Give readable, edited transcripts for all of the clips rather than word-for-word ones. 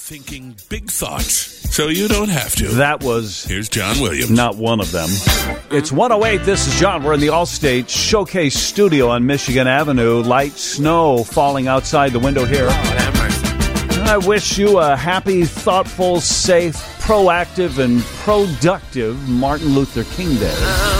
Thinking big thoughts, so you don't have to. That was... Here's John Williams. Not one of them. It's 108. This is John. We're in the Allstate Showcase Studio on Michigan Avenue. Light snow falling outside the window here. I wish you a happy, thoughtful, safe, proactive, and productive Martin Luther King Day.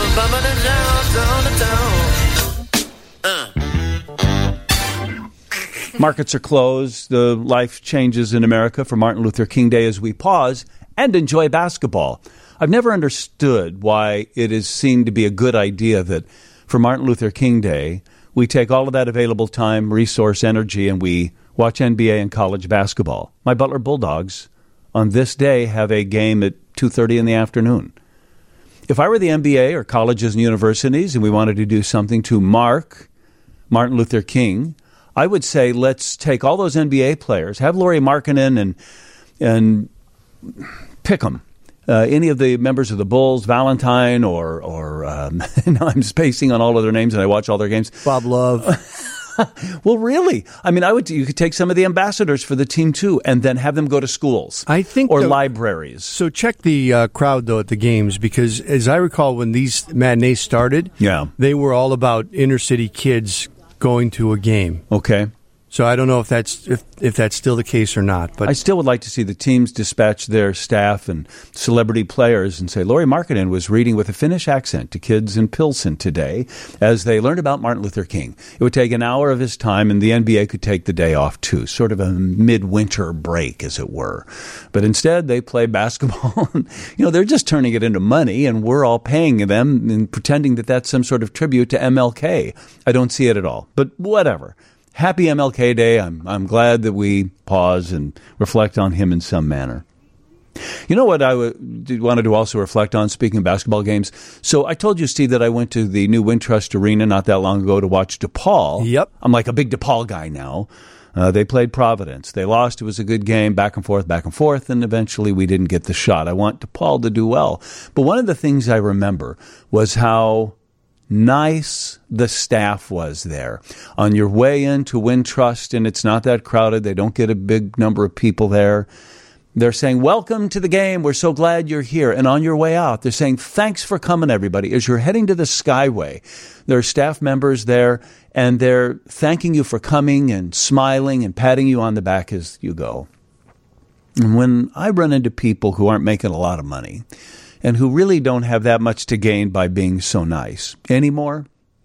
Markets are closed. The life changes in America for Martin Luther King Day as we pause and enjoy basketball. I've never understood why it is seen to be a good idea that for Martin Luther King Day, we take all of that available time, resource, energy, and we watch NBA and college basketball. My Butler Bulldogs on this day have a game at 2:30 in the afternoon. If I were the NBA or colleges and universities and we wanted to do something to mark Martin Luther King, I would say let's take all those NBA players, have Lauri Markkanen and pick them. Any of the members of the Bulls, Valentine or now I'm spacing on all of their names and I watch all their games. Bob Love. Well, really? I mean, you could take some of the ambassadors for the team, too, and then have them go to schools or libraries. So check the crowd, though, at the games, because as I recall, when these matinees started, they were all about inner-city kids going to a game. Okay. So I don't know if that's still the case or not. But I still would like to see the teams dispatch their staff and celebrity players and say, Lauri Markkanen was reading with a Finnish accent to kids in Pilsen today as they learned about Martin Luther King. It would take an hour of his time, and the NBA could take the day off, too, sort of a midwinter break, as it were. But instead, they play basketball. They're just turning it into money, and we're all paying them and pretending that that's some sort of tribute to MLK. I don't see it at all. But whatever. Happy MLK Day. I'm glad that we pause and reflect on him in some manner. You know what I wanted to also reflect on, speaking of basketball games? So I told you, Steve, that I went to the new Wintrust Arena not that long ago to watch DePaul. Yep. I'm like a big DePaul guy now. They played Providence. They lost. It was a good game, back and forth, and eventually we didn't get the shot. I want DePaul to do well. But one of the things I remember was how nice the staff was there. On your way into Wintrust, and it's not that crowded, they don't get a big number of people there, they're saying, welcome to the game, we're so glad you're here. And on your way out, they're saying, thanks for coming, everybody. As you're heading to the Skyway, there are staff members there, and they're thanking you for coming and smiling and patting you on the back as you go. And when I run into people who aren't making a lot of money, and who really don't have that much to gain by being so nice anymore,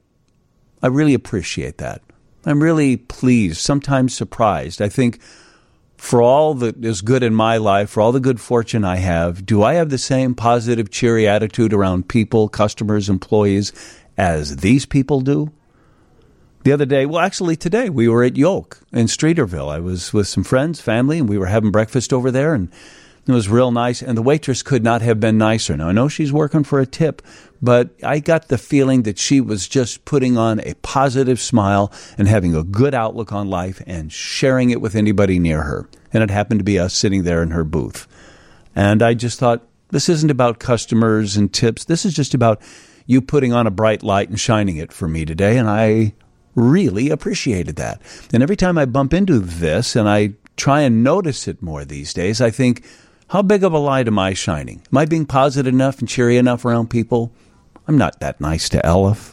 I really appreciate that. I'm really pleased, sometimes surprised. I think for all that is good in my life, for all the good fortune I have, do I have the same positive, cheery attitude around people, customers, employees, as these people do? The other day, today, we were at Yoke in Streeterville. I was with some friends, family, and we were having breakfast over there, and it was real nice, and the waitress could not have been nicer. Now, I know she's working for a tip, but I got the feeling that she was just putting on a positive smile and having a good outlook on life and sharing it with anybody near her. And it happened to be us sitting there in her booth. And I just thought, this isn't about customers and tips. This is just about you putting on a bright light and shining it for me today, and I really appreciated that. And every time I bump into this, and I try and notice it more these days, I think, how big of a light am I shining? Am I being positive enough and cheery enough around people? I'm not that nice to Elif.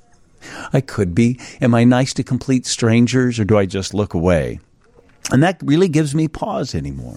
I could be. Am I nice to complete strangers, or do I just look away? And that really gives me pause anymore.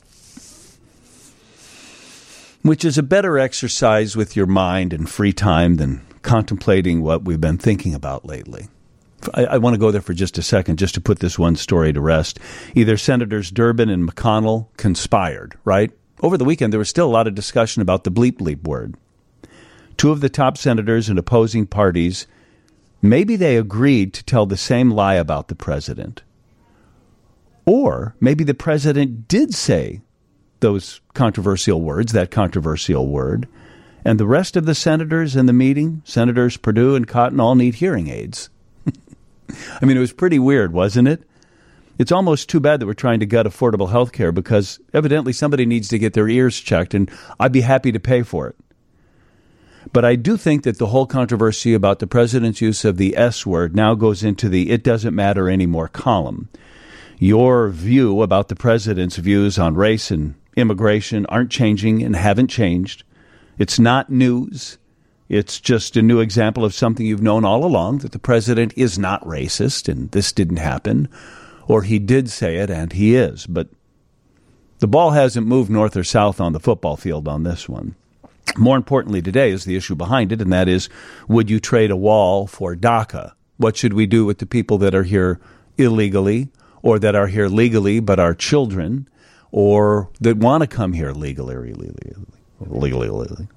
Which is a better exercise with your mind and free time than contemplating what we've been thinking about lately. I want to go there for just a second, just to put this one story to rest. Either Senators Durbin and McConnell conspired, right? Over the weekend, there was still a lot of discussion about the bleep bleep word. Two of the top senators in opposing parties, maybe they agreed to tell the same lie about the president. Or maybe the president did say those controversial words, that controversial word, and the rest of the senators in the meeting, Senators Perdue and Cotton, all need hearing aids. I mean, it was pretty weird, wasn't it? It's almost too bad that we're trying to gut affordable health care, because evidently somebody needs to get their ears checked, and I'd be happy to pay for it. But I do think that the whole controversy about the president's use of the S word now goes into the "it doesn't matter anymore" column. your view about the president's views on race and immigration aren't changing and haven't changed. It's not news. It's just a new example of something you've known all along, that the president is not racist and this didn't happen, or he did say it and he is. But the ball hasn't moved north or south on the football field on this one. More importantly today is the issue behind it, and that is, would you trade a wall for DACA? What should we do with the people that are here illegally, or that are here legally but are children, or that want to come here legally or illegally?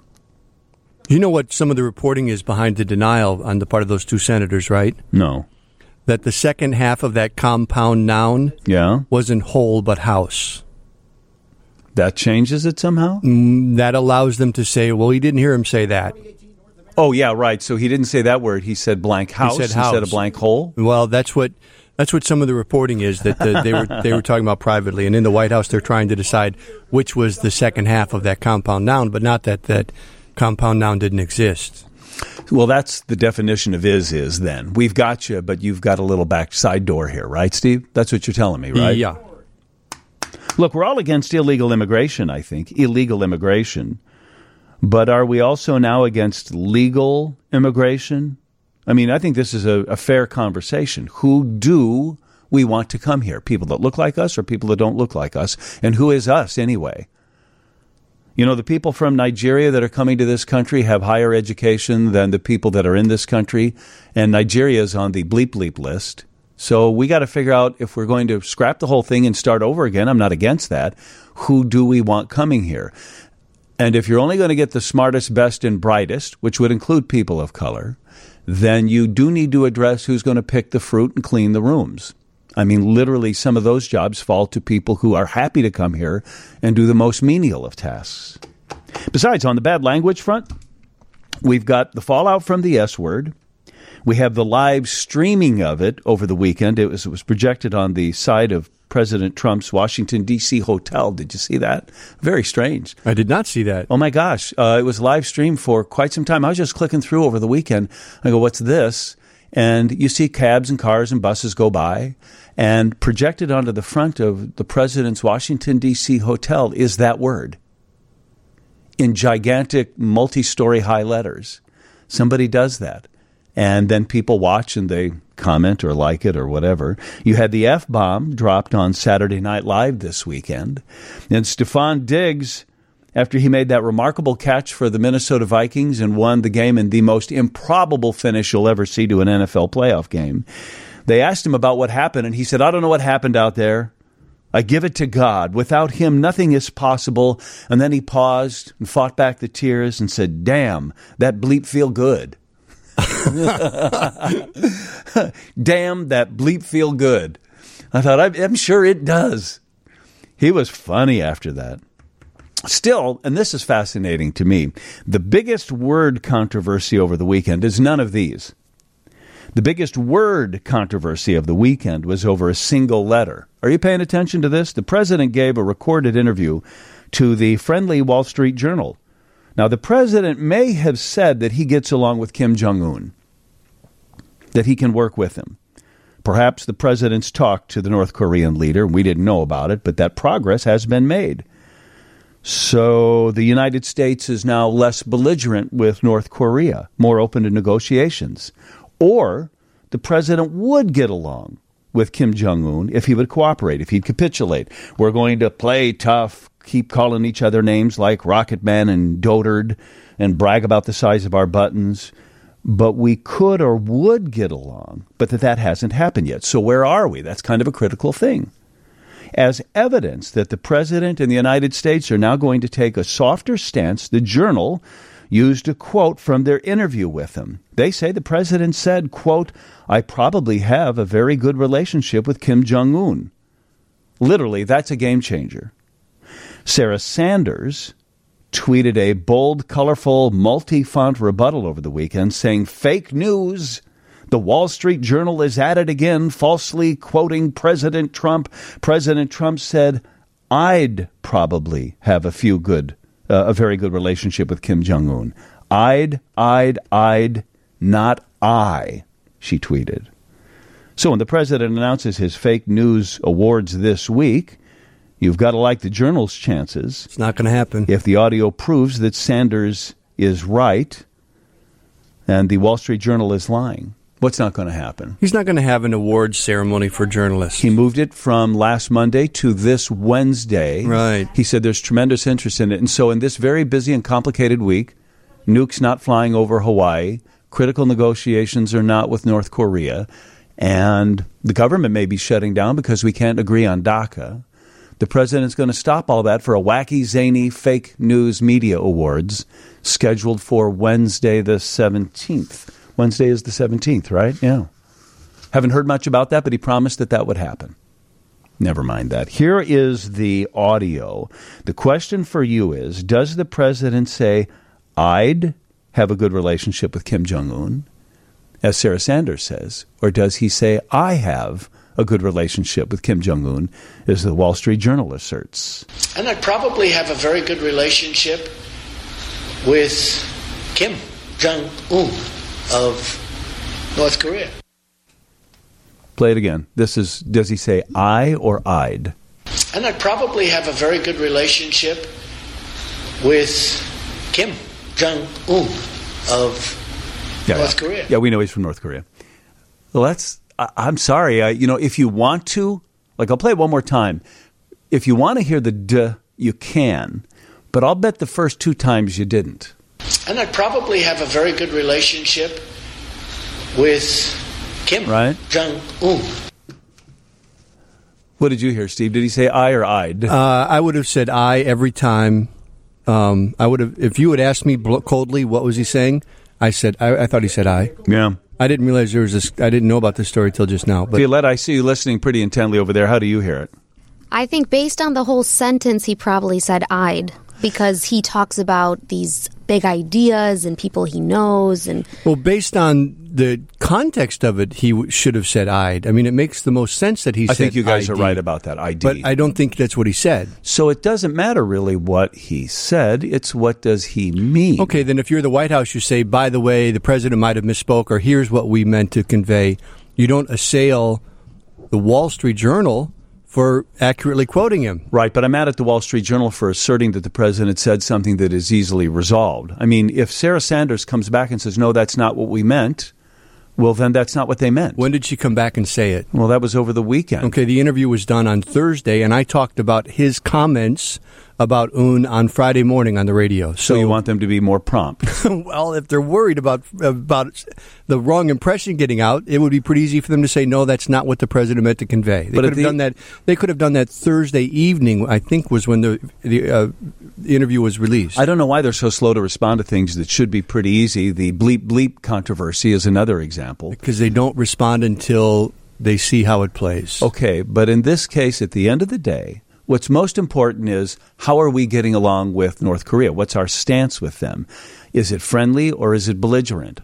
You know what some of the reporting is behind the denial on the part of those two senators, right? No. That the second half of that compound noun wasn't whole but house. That changes it somehow? That allows them to say, well, he didn't hear him say that. Oh, yeah, right. So he didn't say that word. He said blank house instead of blank hole? Well, that's what some of the reporting is, that they were talking about privately. And in the White House, they're trying to decide which was the second half of that compound noun, but not that compound noun didn't exist. Well, that's the definition of is then. We've got you, but you've got a little back side door here, right, Steve? That's what you're telling me, right? Yeah. Look, we're all against illegal immigration, I think, illegal immigration. But are we also now against legal immigration? I mean, I think this is a fair conversation. Who do we want to come here? People that look like us or people that don't look like us? And who is us anyway? You know, the people from Nigeria that are coming to this country have higher education than the people that are in this country. And Nigeria is on the bleep list. So we got to figure out, if we're going to scrap the whole thing and start over again, I'm not against that, who do we want coming here? And if you're only going to get the smartest, best, and brightest, which would include people of color, then you do need to address who's going to pick the fruit and clean the rooms. I mean, literally, some of those jobs fall to people who are happy to come here and do the most menial of tasks. Besides, on the bad language front, we've got the fallout from the S word. We have the live streaming of it over the weekend. It was projected on the side of President Trump's Washington, D.C. hotel. Did you see that? Very strange. I did not see that. Oh, my gosh. It was live streamed for quite some time. I was just clicking through over the weekend. I go, what's this? And you see cabs and cars and buses go by. And projected onto the front of the president's Washington, D.C. hotel is that word in gigantic multi-story high letters. Somebody does that. And then people watch and they comment or like it or whatever. You had the F-bomb dropped on Saturday Night Live this weekend. And Stephon Diggs, after he made that remarkable catch for the Minnesota Vikings and won the game in the most improbable finish you'll ever see to an NFL playoff game, they asked him about what happened, and he said, I don't know what happened out there. I give it to God. Without him, nothing is possible. And then he paused and fought back the tears and said, damn, that bleep feel good. Damn, that bleep feel good. I thought, I'm sure it does. He was funny after that. Still, and this is fascinating to me, the biggest word controversy over the weekend is none of these. The biggest word controversy of the weekend was over a single letter. Are you paying attention to this? The president gave a recorded interview to the friendly Wall Street Journal. Now, the president may have said that he gets along with Kim Jong-un, that he can work with him. Perhaps the president's talked to the North Korean leader. We didn't know about it, but that progress has been made. So the United States is now less belligerent with North Korea, more open to negotiations. Or the president would get along with Kim Jong-un if he would cooperate, if he'd capitulate. We're going to play tough, keep calling each other names like Rocket Man and Dotard, and brag about the size of our buttons. But we could or would get along, but that hasn't happened yet. So where are we? That's kind of a critical thing. As evidence that the president and the United States are now going to take a softer stance, the Journal used a quote from their interview with him. They say the president said, quote, I probably have a very good relationship with Kim Jong-un. Literally, that's a game changer. Sarah Sanders tweeted a bold, colorful, multi-font rebuttal over the weekend saying, fake news. The Wall Street Journal is at it again, falsely quoting President Trump. President Trump said, I'd probably have a very good relationship with Kim Jong-un. I'd, not I, she tweeted. So when the president announces his fake news awards this week, you've got to like the Journal's chances. It's not going to happen. If the audio proves that Sanders is right and the Wall Street Journal is lying. What's not going to happen? He's not going to have an awards ceremony for journalists. He moved it from last Monday to this Wednesday. Right. He said there's tremendous interest in it. And so in this very busy and complicated week, nukes not flying over Hawaii, critical negotiations are not with North Korea, and the government may be shutting down because we can't agree on DACA. The president's going to stop all that for a wacky, zany, fake news media awards scheduled for Wednesday the 17th. Wednesday is the 17th, right? Yeah. Haven't heard much about that, but he promised that that would happen. Never mind that. Here is the audio. The question for you is, does the president say, I'd have a good relationship with Kim Jong-un, as Sarah Sanders says, or does he say, I have a good relationship with Kim Jong-un, as the Wall Street Journal asserts? And I'd probably have a very good relationship with Kim Jong-un of North Korea. Play it again. Does he say I or I'd? And I'd probably have a very good relationship with Kim Jong-un of North Korea. Yeah, we know he's from North Korea. Well, I'm sorry. If you want to, I'll play it one more time. If you want to hear the duh, you can. But I'll bet the first two times you didn't. And I'd probably have a very good relationship with Kim Jong-un. What did you hear, Steve? Did he say I or I'd? I would have said I every time. I would have, if you had asked me coldly what was he saying, I thought he said I. Yeah. I didn't realize there was this. I didn't know about this story till just now. But Violette, I see you listening pretty intently over there. How do you hear it? I think based on the whole sentence, he probably said I'd, because he talks about these big ideas and people he knows. Well, based on the context of it, he should have said I'd. I mean, it makes the most sense that he said I think you guys ID, are right about that, ID. But I don't think that's what he said. So it doesn't matter really what he said. It's what does he mean. Okay, then if you're the White House, you say, by the way, the president might have misspoke, or here's what we meant to convey. You don't assail the Wall Street Journal for accurately quoting him. Right, but I'm mad at the Wall Street Journal for asserting that the president said something that is easily resolved. I mean, if Sarah Sanders comes back and says, no, that's not what we meant, well, then that's not what they meant. When did she come back and say it? Well, that was over the weekend. Okay, the interview was done on Thursday, and I talked about his comments about Un on Friday morning on the radio. So you want them to be more prompt? Well, if they're worried about the wrong impression getting out, it would be pretty easy for them to say, no, that's not what the president meant to convey. They could have done that. They could have done that Thursday evening, I think, was when the interview was released. I don't know why they're so slow to respond to things that should be pretty easy. The bleep bleep controversy is another example. Because they don't respond until they see how it plays. Okay, but in this case, at the end of the day, what's most important is how are we getting along with North Korea? What's our stance with them? Is it friendly or is it belligerent?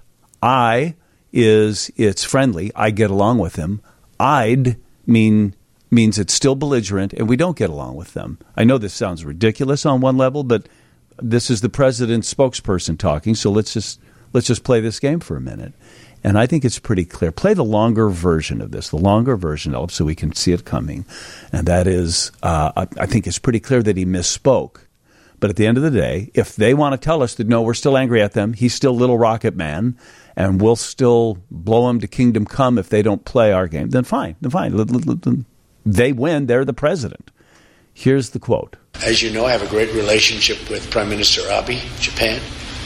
It's friendly. I get along with them. I'd means it's still belligerent and we don't get along with them. I know this sounds ridiculous on one level, but this is the president's spokesperson talking, so let's just play this game for a minute. And I think it's pretty clear. Play the longer version of this, so we can see it coming. And that is, I think it's pretty clear that he misspoke. But at the end of the day, if they want to tell us that, no, we're still angry at them, he's still Little Rocket Man, and we'll still blow him to kingdom come if they don't play our game, then fine. They win. They're the president. Here's the quote. As you know, I have a great relationship with Prime Minister Abe, Japan.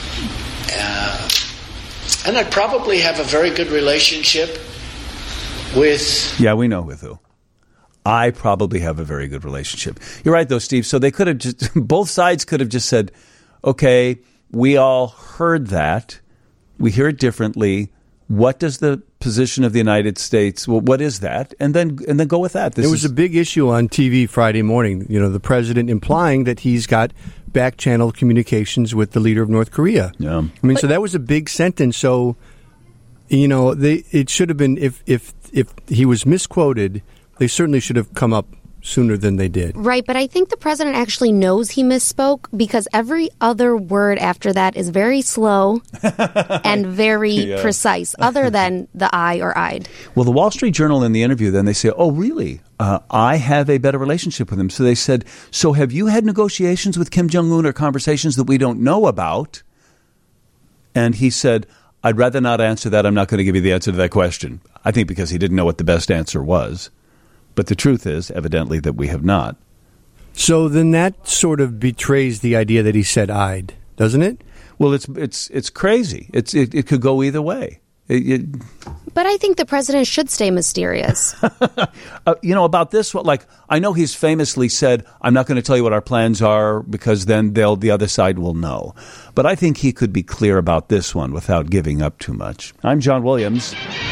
And I'd probably have a very good relationship with... Yeah, we know with who. I probably have a very good relationship. You're right, though, Steve. So they could have just... Both sides could have just said, okay, we all heard that. We hear it differently. What does the position of the United States... Well, what is that? And then go with that. There was a big issue on TV Friday morning. You know, the president implying that he's got back-channel communications with the leader of North Korea. Yeah. I mean, so that was a big sentence. So, you know, it should have been, if he was misquoted, they certainly should have come up sooner than they did. Right, but I think the president actually knows he misspoke because every other word after that is very slow and very precise, other than the I or I'd. Well, the Wall Street Journal in the interview, then they say, oh, really? I have a better relationship with him. So they said, so have you had negotiations with Kim Jong-un or conversations that we don't know about? And he said, I'd rather not answer that. I'm not going to give you the answer to that question. I think because he didn't know what the best answer was. But the truth is, evidently, that we have not. So then that sort of betrays the idea that he said I'd, doesn't it? Well, it's crazy. It could go either way. But I think the president should stay mysterious. About this, I know he's famously said, I'm not going to tell you what our plans are because then the other side will know. But I think he could be clear about this one without giving up too much. I'm John Williams.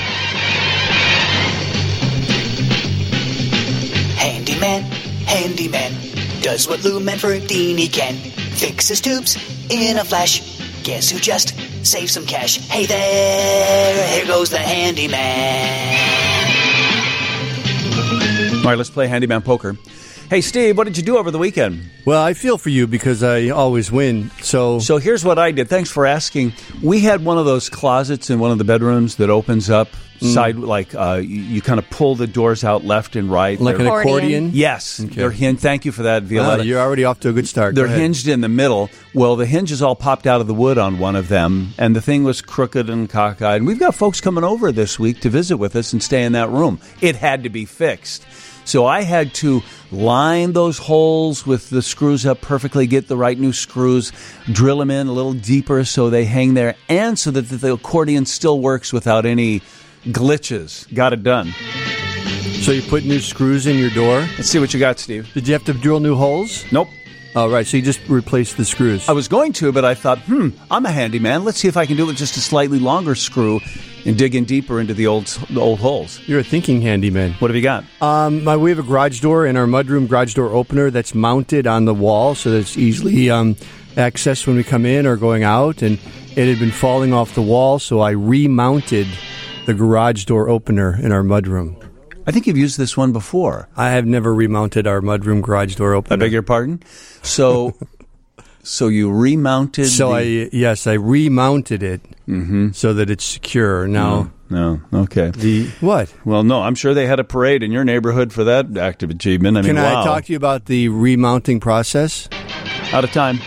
Handyman, does what Lou Manfredini can. Fixes tubes in a flash. Guess who just saved some cash? Hey there, here goes the handyman. All right, let's play Handyman Poker. Hey, Steve, what did you do over the weekend? Well, I feel for you because I always win. So here's what I did. Thanks for asking. We had one of those closets in one of the bedrooms that opens up side, you kind of pull the doors out left and right. Like an accordion? Yes. Okay. They're hinged. Thank you for that, Violetta. You're already off to a good start. They're hinged in the middle. Well, the hinges all popped out of the wood on one of them, and the thing was crooked and cockeyed. And we've got folks coming over this week to visit with us and stay in that room. It had to be fixed. So I had to line those holes with the screws up perfectly, get the right new screws, drill them in a little deeper so they hang there, and so that the accordion still works without any glitches. Got it done. So you put new screws in your door? Let's see what you got, Steve. Did you have to drill new holes? Nope. Oh, right. So you just replaced the screws. I was going to, but I thought, I'm a handyman. Let's see if I can do it with just a slightly longer screw and dig in deeper into the old holes. You're a thinking handyman. What have you got? We have a garage door in our mudroom, garage door opener that's mounted on the wall so that it's easily accessed when we come in or going out. And it had been falling off the wall, so I remounted the garage door opener in our mudroom. I think you've used this one before. I have never remounted our mudroom garage door opener. I beg your pardon? So you remounted I remounted it so that it's secure. Now, No. Okay. What? Well, no, I'm sure they had a parade in your neighborhood for that act of achievement. Can I talk to you about the remounting process? Out of time.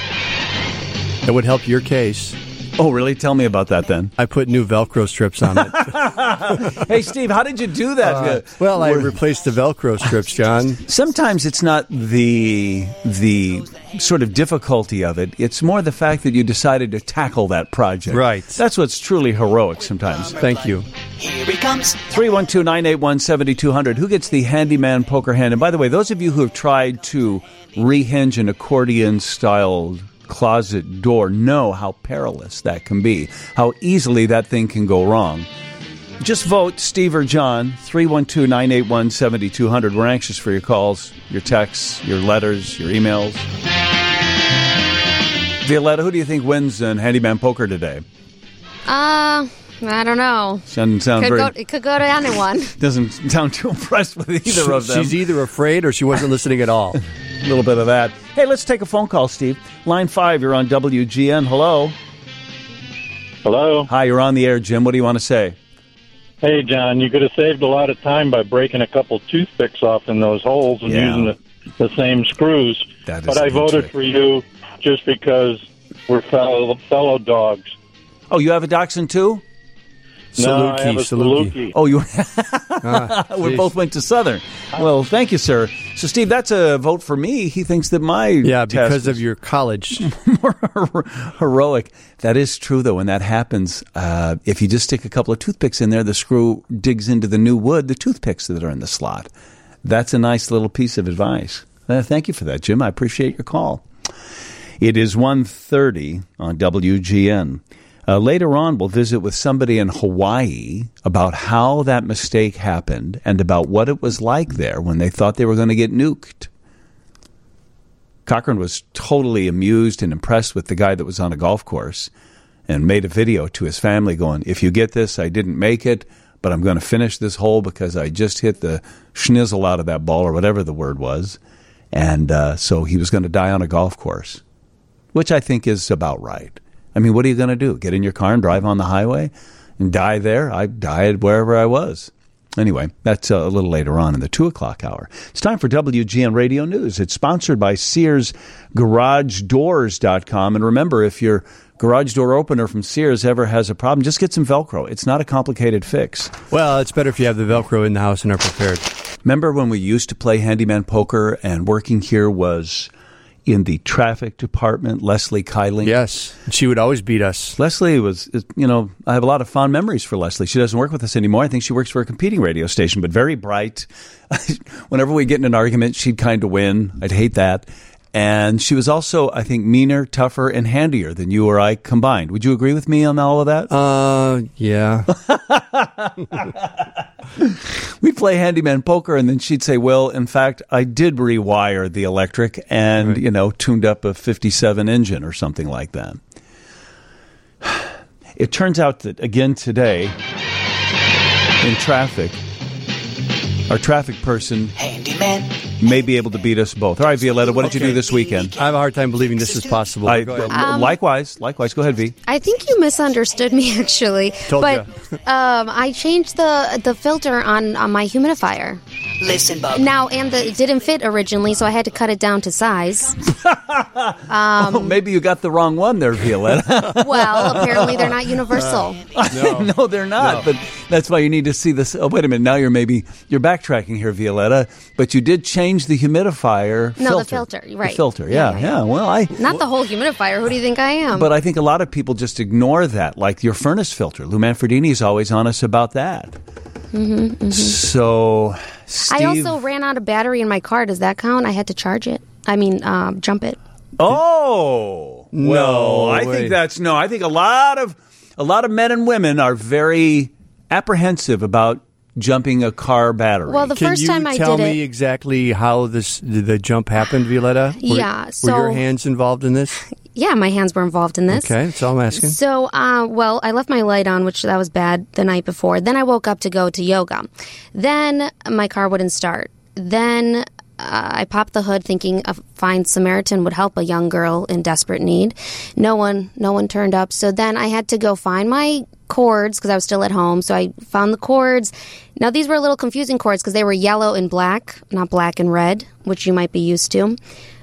That would help your case. Oh, really? Tell me about that then. I put new Velcro strips on it. Hey, Steve, how did you do that? I replaced the Velcro strips, John. Sometimes it's not the sort of difficulty of it. It's more the fact that you decided to tackle that project. Right. That's what's truly heroic sometimes. Thank you. Here he comes. 312-981-7200. Who gets the handyman poker hand? And by the way, those of you who have tried to rehinge an accordion-style closet door know how perilous that can be, how easily that thing can go wrong. Just vote Steve or John, 312-981-7200. We're anxious for your calls, your texts, your letters, your emails. Violetta, who do you think wins in Handyman Poker today? I don't know. Doesn't sound It could go to anyone. Doesn't sound too impressed with either of them. She's either afraid or she wasn't listening at all. A little bit of that. Hey, let's take a phone call, Steve. Line 5, you're on WGN. Hello. Hello. Hi, you're on the air, Jim. What do you want to say? Hey, John, you could have saved a lot of time by breaking a couple toothpicks off in those holes and using the same screws. But I voted for you just because we're fellow dogs. Oh, you have a dachshund too? No, I have a Saluki. Oh, we both went to Southern. Well, thank you, sir. So, Steve, that's a vote for me. He thinks that my because of your college. more heroic. That is true, though. When that happens, if you just stick a couple of toothpicks in there, the screw digs into the new wood, the toothpicks that are in the slot. That's a nice little piece of advice. Thank you for that, Jim. I appreciate your call. It is 1:30 on WGN. Later on, we'll visit with somebody in Hawaii about how that mistake happened and about what it was like there when they thought they were going to get nuked. Cochran was totally amused and impressed with the guy that was on a golf course and made a video to his family going, if you get this, I didn't make it, but I'm going to finish this hole because I just hit the schnizzle out of that ball or whatever the word was. And so he was going to die on a golf course, which I think is about right. I mean, what are you going to do? Get in your car and drive on the highway and die there? I died wherever I was. Anyway, that's a little later on in the 2 o'clock hour. It's time for WGN Radio News. It's sponsored by Sears GarageDoors.com. And remember, if your garage door opener from Sears ever has a problem, just get some Velcro. It's not a complicated fix. Well, it's better if you have the Velcro in the house and are prepared. Remember when we used to play handyman poker and working here was in the traffic department, Leslie Kyling? Yes. She would always beat us. Leslie was, I have a lot of fond memories for Leslie. She doesn't work with us anymore. I think she works for a competing radio station, but very bright. Whenever we get in an argument, she'd kind of win. I'd hate that. And she was also, I think, meaner, tougher, and handier than you or I combined. Would you agree with me on all of that? Yeah. We'd play handyman poker, and then she'd say, well, in fact, I did rewire the electric and, tuned up a 57 engine or something like that. It turns out that, again, today, in traffic, our traffic person Handyman may be able to beat us both. All right, Violetta, what did you do this weekend? I have a hard time believing this is possible. Likewise. Go ahead, V. I think you misunderstood me, actually. I changed the filter on my humidifier. Listen, Bub. Now, and it didn't fit originally, so I had to cut it down to size. Maybe you got the wrong one there, Violetta. Well, apparently they're not universal. No, they're not. No. But that's why you need to see this. Oh, wait a minute. Now you're backtracking here, Violetta. But you did change the humidifier filter. No, the filter. Right. The filter, yeah. Well, not the whole humidifier. Who do you think I am? But I think a lot of people just ignore that, like your furnace filter. Lou Manfredini's always on us about that. Mm-hmm. So, Steve, I also ran out of battery in my car. Does that count? I had to charge it. Jump it. Oh no! I think I think a lot of men and women are very apprehensive about jumping a car battery. Well, the first time I did it, Can you tell me exactly how the jump happened, Violetta? Were your hands involved in this? Yeah, my hands were involved in this. Okay, that's all I'm asking. So, I left my light on, which that was bad the night before. Then I woke up to go to yoga. Then my car wouldn't start. Then I popped the hood thinking a fine Samaritan would help a young girl in desperate need. No one turned up. So then I had to go find my cords because I was still at home. So I found the cords. Now, these were a little confusing cords because they were yellow and black, not black and red, which you might be used to.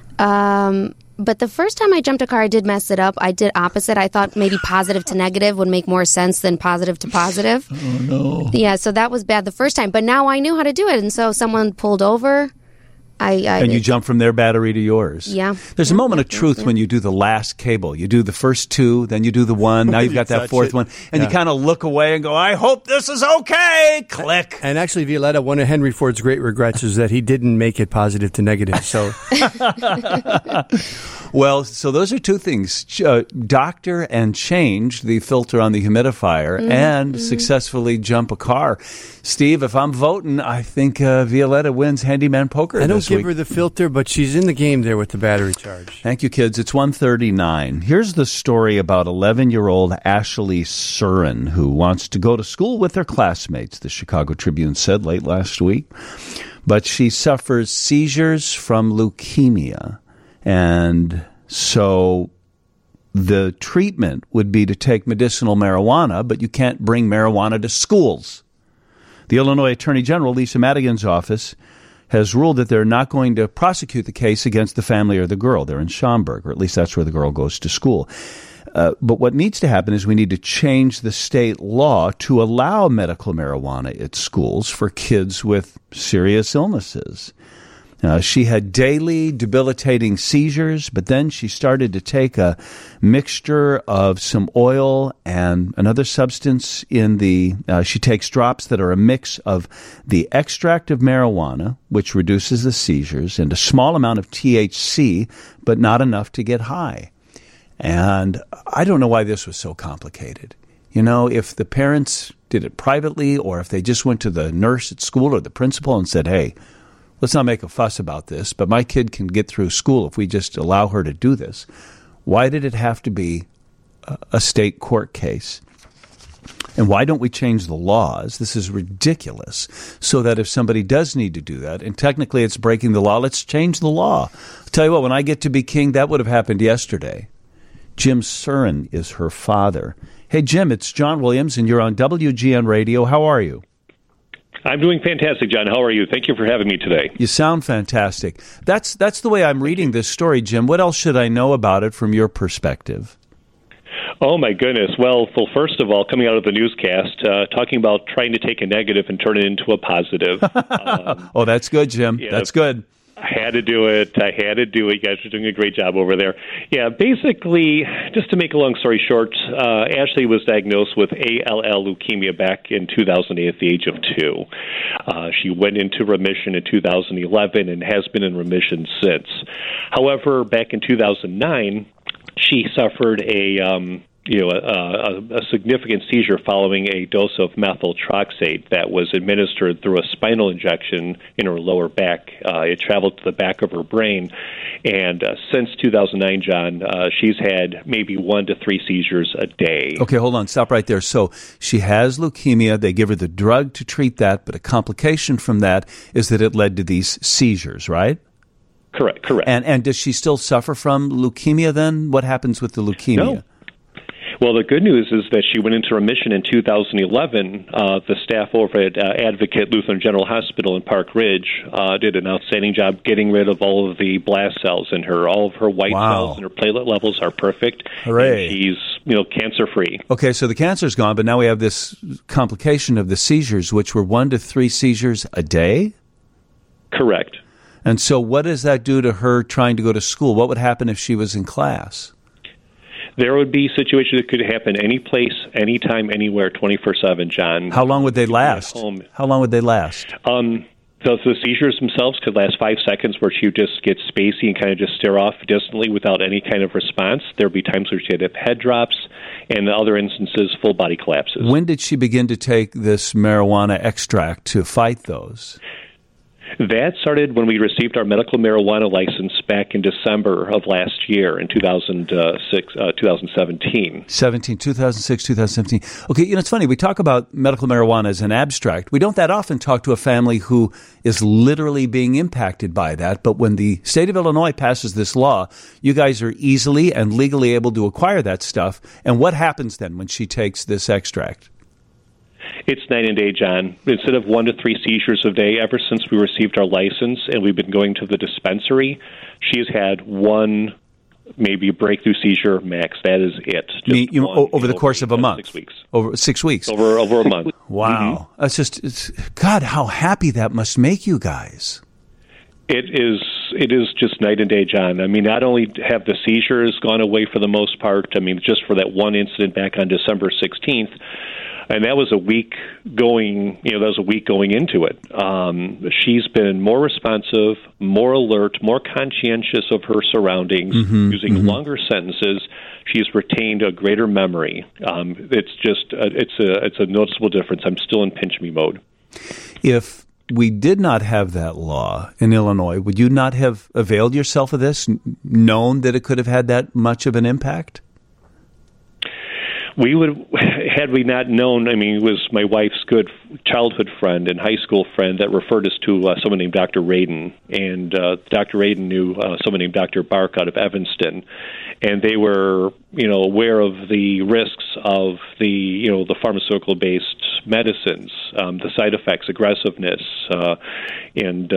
But the first time I jumped a car, I did mess it up. I did opposite. I thought maybe positive to negative would make more sense than positive to positive. Oh, no. Yeah, so that was bad the first time. But now I knew how to do it. And so someone pulled over. And you jump from their battery to yours. Yeah. There's a moment of truth when you do the last cable. You do the first two, then you do the one. Now you've got that fourth one. And you kind of look away and go, I hope this is okay. Click. And actually, Violetta, one of Henry Ford's great regrets is that he didn't make it positive to negative. So, well, so those are two things. Doctor and change the filter on the humidifier and successfully jump a car. Steve, if I'm voting, I think Violetta wins handyman poker this week. Give her the filter, but she's in the game there with the battery charge. Thank you, kids. It's 1:39. Here's the story about 11-year-old Ashley Surin, who wants to go to school with her classmates, the Chicago Tribune said late last week. But she suffers seizures from leukemia. And so the treatment would be to take medicinal marijuana, but you can't bring marijuana to schools. The Illinois Attorney General, Lisa Madigan's office, has ruled that they're not going to prosecute the case against the family or the girl. They're in Schaumburg, or at least that's where the girl goes to school. But what needs to happen is we need to change the state law to allow medical marijuana at schools for kids with serious illnesses. She had daily debilitating seizures, but then she started to take a mixture of some oil and another substance she takes drops that are a mix of the extract of marijuana, which reduces the seizures, and a small amount of THC, but not enough to get high. And I don't know why this was so complicated. If the parents did it privately or if they just went to the nurse at school or the principal and said, hey, let's not make a fuss about this, but my kid can get through school if we just allow her to do this. Why did it have to be a state court case? And why don't we change the laws? This is ridiculous. So that if somebody does need to do that, and technically it's breaking the law, let's change the law. I'll tell you what, when I get to be king, that would have happened yesterday. Jim Surin is her father. Hey, Jim, it's John Williams, and you're on WGN Radio. How are you? I'm doing fantastic, John. How are you? Thank you for having me today. You sound fantastic. That's the way I'm reading this story, Jim. What else should I know about it from your perspective? Oh, my goodness. Well, first of all, coming out of the newscast, talking about trying to take a negative and turn it into a positive. Oh, that's good, Jim. Yeah, that's good. I had to do it. You guys are doing a great job over there. Yeah, basically, just to make a long story short, Ashley was diagnosed with ALL leukemia back in 2008 at the age of 2. She went into remission in 2011 and has been in remission since. However, back in 2009, she suffered a significant seizure following a dose of methotrexate that was administered through a spinal injection in her lower back. It traveled to the back of her brain, and since 2009, John, she's had maybe 1 to 3 seizures a day. Okay, hold on. Stop right there. So she has leukemia. They give her the drug to treat that, but a complication from that is that it led to these seizures, right? Correct. And does she still suffer from leukemia then? What happens with the leukemia? No. Well, the good news is that she went into remission in 2011. The staff over at Advocate Lutheran General Hospital in Park Ridge did an outstanding job getting rid of all of the blast cells in her. All of her white cells and her platelet levels are perfect. Hooray. And she's, cancer-free. Okay, so the cancer's gone, but now we have this complication of the seizures, which were 1 to 3 seizures a day? Correct. And so what does that do to her trying to go to school? What would happen if she was in class? There would be situations that could happen any place, anytime, anywhere, 24/7, John. How long would they last? How long would they last? The seizures themselves could last 5 seconds where she would just get spacey and kind of just stare off distantly without any kind of response. There would be times where she'd have head drops, and in other instances, full body collapses. When did she begin to take this marijuana extract to fight those? That started when we received our medical marijuana license back in December of last year in 2017. 2006, 2017. Okay, it's funny. We talk about medical marijuana as an abstract. We don't that often talk to a family who is literally being impacted by that. But when the state of Illinois passes this law, you guys are easily and legally able to acquire that stuff. And what happens then when she takes this extract? It's night and day, John. Instead of 1 to 3 seizures a day, ever since we received our license and we've been going to the dispensary, she's had 1, maybe a breakthrough seizure max. That is it. Over the course of a month? 6 weeks. Over 6 weeks? Over a month. Wow. Mm-hmm. That's God, how happy that must make you guys. It is just night and day, John. I mean, not only have the seizures gone away for the most part, just for that one incident back on December 16th, and that was a week going into it. She's been more responsive, more alert, more conscientious of her surroundings, using longer sentences. She's retained a greater memory. It's a noticeable difference. I'm still in pinch me mode. If we did not have that law in Illinois, would you not have availed yourself of this, known that it could have had that much of an impact? We would, had we not known. It was my wife's good childhood friend and high school friend that referred us to someone named Dr. Radin, and Dr. Radin knew someone named Dr. Bark out of Evanston, and they were, aware of the risks of the pharmaceutical-based medicines, the side effects, aggressiveness, and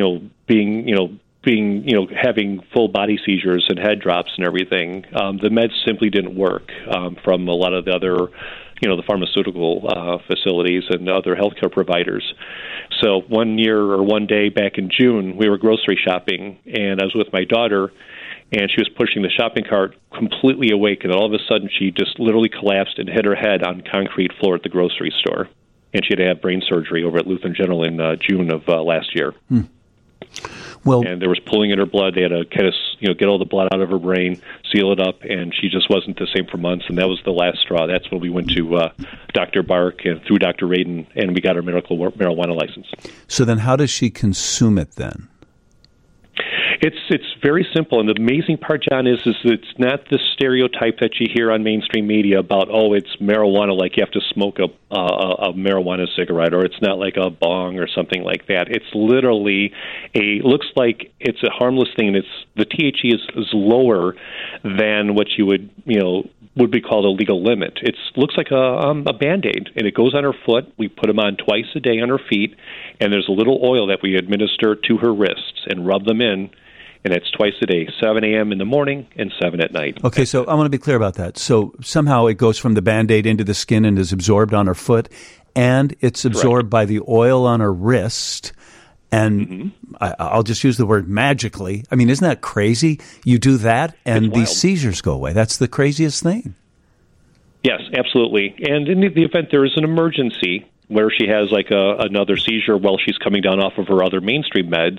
having full body seizures and head drops and everything. The meds simply didn't work from a lot of the other, the pharmaceutical facilities and other healthcare providers. So one day back in June, we were grocery shopping, and I was with my daughter, and she was pushing the shopping cart completely awake, and all of a sudden she just literally collapsed and hit her head on concrete floor at the grocery store. And she had to have brain surgery over at Lutheran General in June of last year. Well, and there was pooling in her blood. They had to kind of, get all the blood out of her brain, seal it up, and she just wasn't the same for months. And that was the last straw. That's when we went to Dr. Bark and through Dr. Radin, and we got our medical marijuana license. So then, how does she consume it then? It's very simple, and the amazing part, John, is it's not the stereotype that you hear on mainstream media about, it's marijuana, like you have to smoke a marijuana cigarette, or it's not like a bong or something like that. It's literally looks like it's a harmless thing, and the THC is lower than what you would be called a legal limit. It looks like a Band-Aid, and it goes on her foot. We put them on twice a day on her feet, and there's a little oil that we administer to her wrists and rub them in, and it's twice a day, 7 a.m. in the morning and 7 at night. Okay, so I want to be clear about that. So somehow it goes from the Band-Aid into the skin and is absorbed on her foot, and it's absorbed by the oil on her wrist. And I'll just use the word magically. I mean, isn't that crazy? You do that, and these seizures go away. That's the craziest thing. Yes, absolutely. And in the event there is an emergency where she has like another seizure while she's coming down off of her other mainstream meds,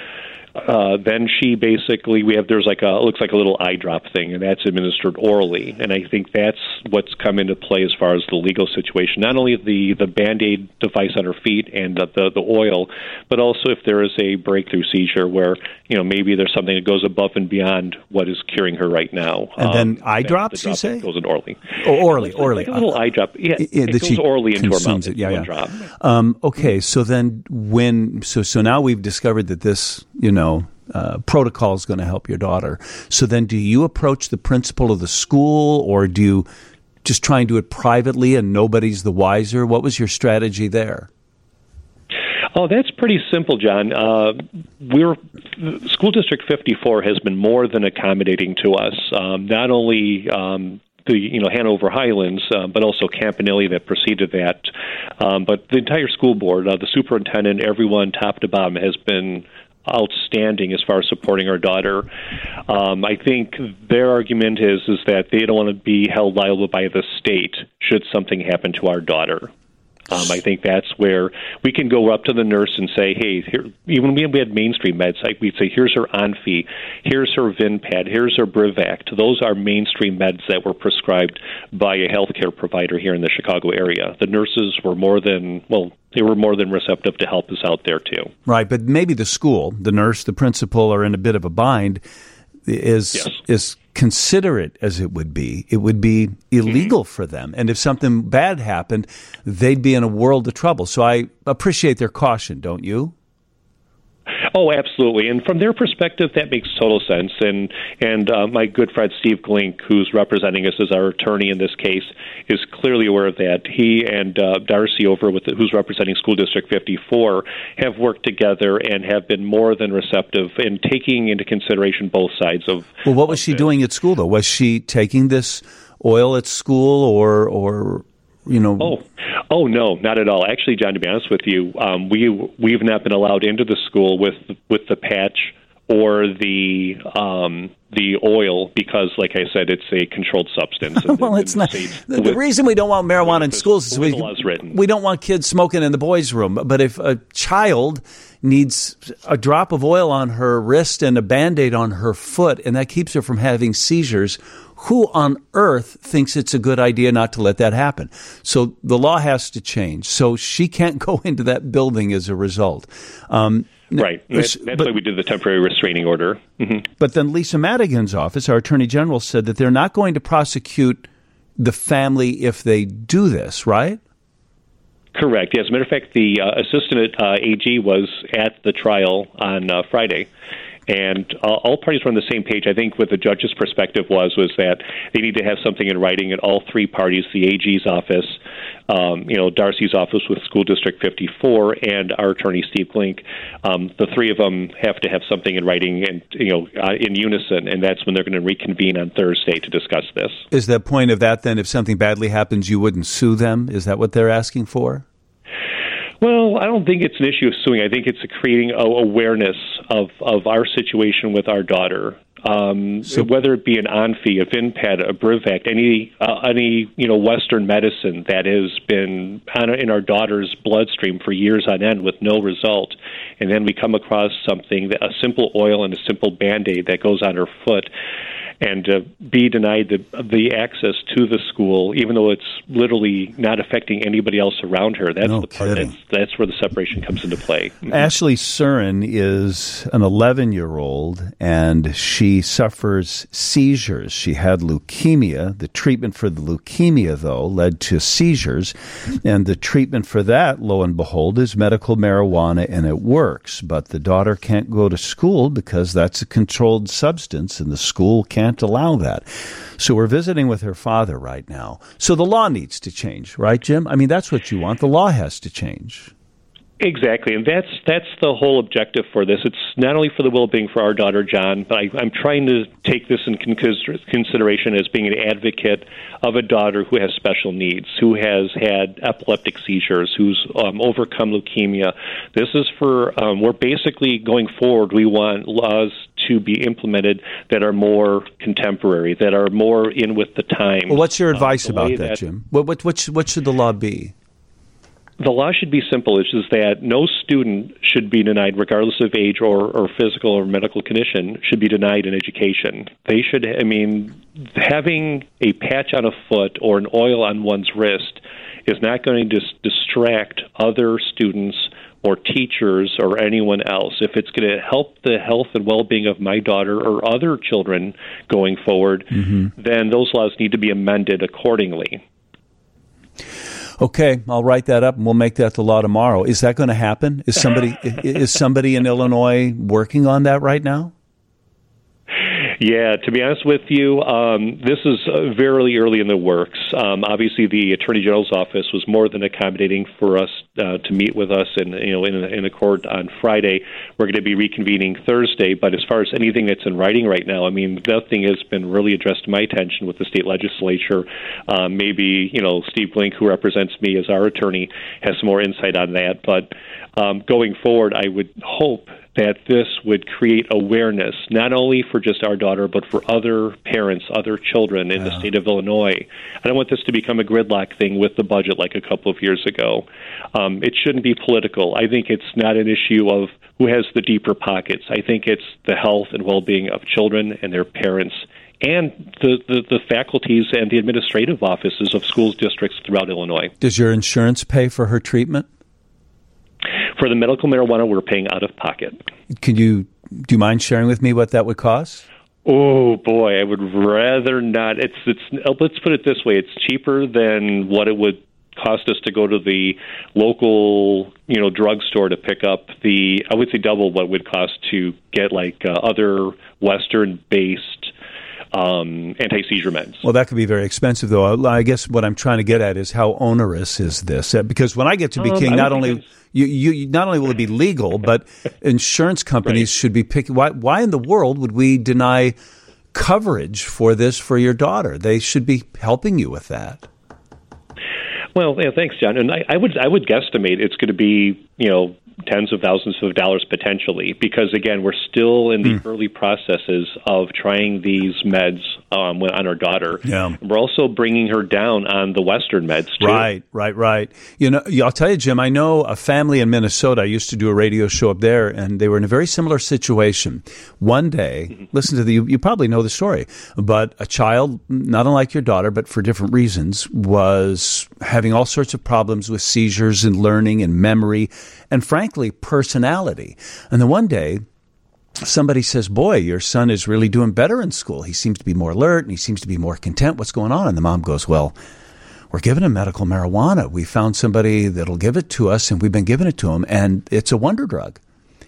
then she basically, there's like it looks like a little eye drop thing, and that's administered orally. And I think that's what's come into play as far as the legal situation. Not only the Band-Aid device on her feet and the oil, but also if there is a breakthrough seizure where, maybe there's something that goes above and beyond what is curing her right now. And then eye drops, you say? Goes in orally. Oh, orally. Like a little eye drop. Yeah, it goes orally into her mouth. One drop. Okay, so then so now we've discovered that this, protocol is going to help your daughter. So then do you approach the principal of the school, or do you just try and do it privately and nobody's the wiser? What was your strategy there? Oh, that's pretty simple, John. School District 54 has been more than accommodating to us. Not only the Hanover Highlands, but also Campanile that preceded that. But the entire school board, the superintendent, everyone top to bottom has been outstanding as far as supporting our daughter. I think their argument is that they don't want to be held liable by the state should something happen to our daughter. I think that's where we can go up to the nurse and say, hey, here, even when we had mainstream meds, we'd say, here's her Onfi, here's her Vinpad, here's her Brivact. Those are mainstream meds that were prescribed by a healthcare provider here in the Chicago area. The nurses were more than receptive to help us out there, too. Right, but maybe the school, the nurse, the principal are in a bit of a bind, is considerate as it would be illegal for them. And if something bad happened, they'd be in a world of trouble. So I appreciate their caution, don't you? Oh, absolutely. And from their perspective, that makes total sense. And my good friend Steve Glink, who's representing us as our attorney in this case, is clearly aware of that. He and Darcy who's representing School District 54, have worked together and have been more than receptive in taking into consideration both sides of. Well, what was she doing at school, though? Was she taking this oil at school, or? Oh, no, not at all. Actually, John, to be honest with you, we've not been allowed into the school with the patch or the oil because, like I said, it's a controlled substance. Well, it's not. The reason we don't want marijuana in schools is we don't want kids smoking in the boys' room. But if a child needs a drop of oil on her wrist and a Band-Aid on her foot, and that keeps her from having seizures, who on earth thinks it's a good idea not to let that happen? So the law has to change. So she can't go into that building as a result. Right. That's why we did the temporary restraining order. Mm-hmm. But then Lisa Madigan's office, our attorney general, said that they're not going to prosecute the family if they do this, right? Correct. Yes. As a matter of fact, the assistant AG was at the trial on Friday. And all parties were on the same page. I think what the judge's perspective was that they need to have something in writing at all three parties, the AG's office, Darcy's office with School District 54, and our attorney, Steve Glink. The three of them have to have something in writing and, in unison, and that's when they're going to reconvene on Thursday to discuss this. Is the point of that then, if something badly happens, you wouldn't sue them? Is that what they're asking for? Well, I don't think it's an issue of suing. I think it's creating awareness of our situation with our daughter. So whether it be an Onfi, a Vinpad, a Brivact, any Western medicine that has been in our daughter's bloodstream for years on end with no result, and then we come across something, a simple oil and a simple Band-Aid that goes on her foot. and be denied the access to the school, even though it's literally not affecting anybody else around her. That's the part. That's where the separation comes into play. Ashley Surin is an 11-year-old, and she suffers seizures. She had leukemia. The treatment for the leukemia, though, led to seizures, and the treatment for that, lo and behold, is medical marijuana, and it works. But the daughter can't go to school because that's a controlled substance, and the school can't allow that. So we're visiting with her father right now. So the law needs to change, right, Jim? I mean, that's what you want. The law has to change. Exactly, and that's the whole objective for this. It's not only for the well-being for our daughter, John, but I'm trying to take this in consideration as being an advocate of a daughter who has special needs, who has had epileptic seizures, who's overcome leukemia. This is for, we're basically going forward, we want laws to be implemented that are more contemporary, that are more in with the times. Well, what's your advice about that, Jim? What should the law be? The law should be simple. It's just that no student should be denied, regardless of age or physical or medical condition, should be denied an education. They should, having a patch on a foot or an oil on one's wrist is not going to distract other students or teachers or anyone else. If it's going to help the health and well-being of my daughter or other children going forward, then those laws need to be amended accordingly. Okay, I'll write that up, and we'll make that the law tomorrow. Is that going to happen? Is somebody in Illinois working on that right now? Yeah, to be honest with you, this is very early in the works. Obviously, the Attorney General's office was more than accommodating for us to meet with us in a court on Friday. We're going to be reconvening Thursday, but as far as anything that's in writing right now, nothing has been really addressed to my attention with the state legislature. Maybe, Steve Blink, who represents me as our attorney, has some more insight on that. But going forward, I would hope that this would create awareness, not only for just our daughter, but for other parents, other children in the state of Illinois. I don't want this to become a gridlock thing with the budget like a couple of years ago. It shouldn't be political. I think it's not an issue of who has the deeper pockets. I think it's the health and well-being of children and their parents and the faculties and the administrative offices of schools districts throughout Illinois. Does your insurance pay for her treatment? For the medical marijuana, we're paying out of pocket. Do you mind sharing with me what that would cost? Oh boy, I would rather not. Let's put it this way: it's cheaper than what it would cost us to go to the local, drugstore to pick up I would say double what it would cost to get other Western-based anti-seizure meds. Well, that could be very expensive, though. I guess what I'm trying to get at is how onerous is this? Because when I get to be king, not only will it be legal, but insurance companies should be picking. Why in the world would we deny coverage for this for your daughter? They should be helping you with that. Well, thanks, John. And I would guesstimate it's going to be tens of thousands of dollars potentially, because again, we're still in the early processes of trying these meds on our daughter. Yeah. We're also bringing her down on the Western meds too. Right. I'll tell you, Jim, I know a family in Minnesota. I used to do a radio show up there, and they were in a very similar situation. One day, listen to you probably know the story, but a child, not unlike your daughter, but for different reasons, was having all sorts of problems with seizures and learning and memory and frankly, personality. And then one day, somebody says, boy, your son is really doing better in school. He seems to be more alert and he seems to be more content. What's going on? And the mom goes, well, we're giving him medical marijuana. We found somebody that'll give it to us, and we've been giving it to him, and it's a wonder drug.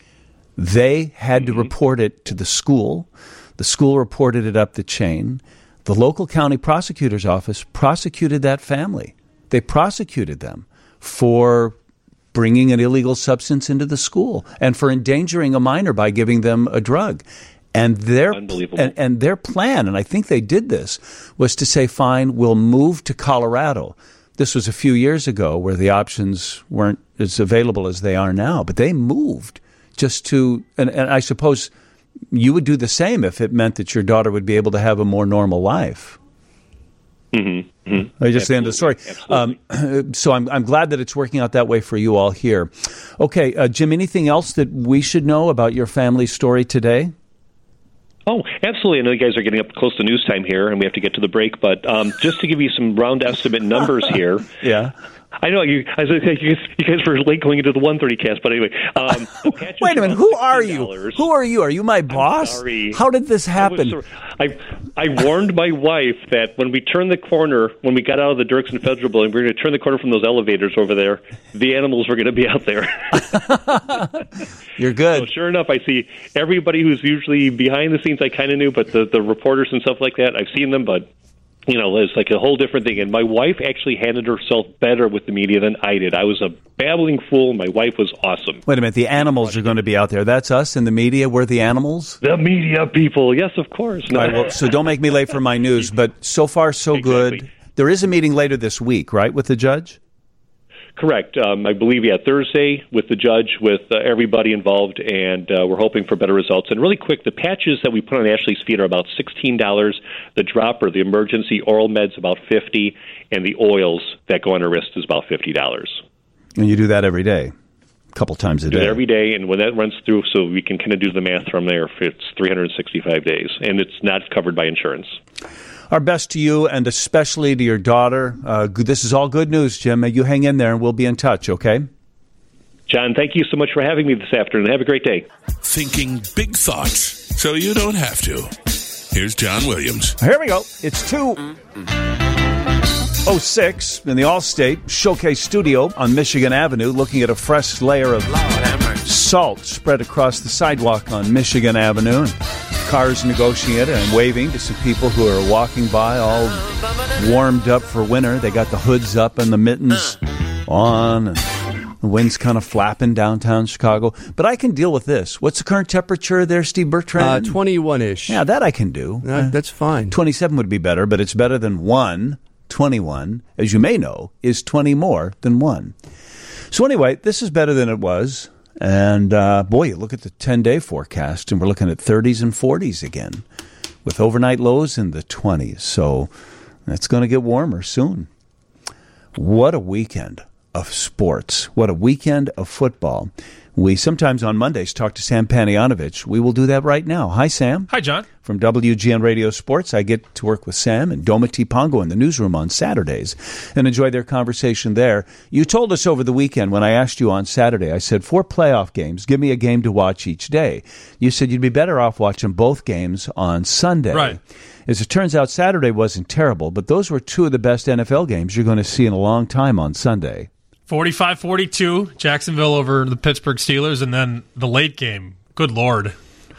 They had to report it to the school. The school reported it up the chain. The local county prosecutor's office prosecuted that family. They prosecuted them for bringing an illegal substance into the school and for endangering a minor by giving them a drug. And their plan, and I think they did this, was to say, fine, we'll move to Colorado. This was a few years ago where the options weren't as available as they are now, but they moved just to, and I suppose you would do the same if it meant that your daughter would be able to have a more normal life. Just the end of the story. So I'm glad that it's working out that way for you all here. Okay, Jim, anything else that we should know about your family's story today? Oh, absolutely. I know you guys are getting up close to news time here, and we have to get to the break. But just to give you some round estimate numbers here. Yeah. I know you guys were late going into the 1:30 cast, but anyway. Wait a minute. Who are you? Who are you? Are you my boss? Sorry. How did this happen? I warned my wife that when we turned the corner, when we got out of the Dirksen Federal Building, we were going to turn the corner from those elevators over there. The animals were going to be out there. You're good. So sure enough, I see everybody who's usually behind the scenes I kind of knew, but the reporters and stuff like that, I've seen them, but it's like a whole different thing. And my wife actually handled herself better with the media than I did. I was a babbling fool. My wife was awesome. Wait a minute. The animals are going to be out there. That's us in the media. We're the animals? The media people. Yes, of course. No. All right, well, so don't make me late for my news. But so far, so Exactly. good. There is a meeting later this week, right, with the judge? Correct. I believe, Thursday with the judge, with everybody involved, and we're hoping for better results. And really quick, the patches that we put on Ashley's feet are about $16. The dropper, the emergency oral meds, about $50, and the oils that go on her wrist is about $50. And you do that every day, a couple times a Do day. it every day, and when that runs through, so we can kind of do the math from there, it's 365 days, and it's not covered by insurance. Our best to you and especially to your daughter. This is all good news, Jim. You hang in there and we'll be in touch, okay? John, thank you so much for having me this afternoon. Have a great day. Thinking big thoughts so you don't have to. Here's John Williams. Here we go. It's 2:06 in the Allstate Showcase Studio on Michigan Avenue, looking at a fresh layer of salt spread across the sidewalk on Michigan Avenue. And cars negotiating and waving to some people who are walking by all warmed up for winter. They got the hoods up and the mittens on, and the wind's kind of flapping downtown Chicago. But I can deal with this. What's the current temperature there, Steve Bertrand? 21-ish. Yeah, that I can do. That's fine. 27 would be better, but it's better than 1. 21, as you may know, is 20 more than 1. So anyway, this is better than it was. And, boy, you look at the 10-day forecast, and we're looking at 30s and 40s again, with overnight lows in the 20s. So it's going to get warmer soon. What a weekend of sports. What a weekend of football. We sometimes on Mondays talk to Sam Panayotovich. We will do that right now. Hi, Sam. Hi, John. From WGN Radio Sports, I get to work with Sam and Domiti Pongo in the newsroom on Saturdays and enjoy their conversation there. You told us over the weekend when I asked you on Saturday, I said, 4 playoff games, give me a game to watch each day. You said you'd be better off watching both games on Sunday. Right. As it turns out, Saturday wasn't terrible, but those were 2 of the best NFL games you're going to see in a long time on Sunday. 45-42, Jacksonville over the Pittsburgh Steelers, and then the late game. Good Lord.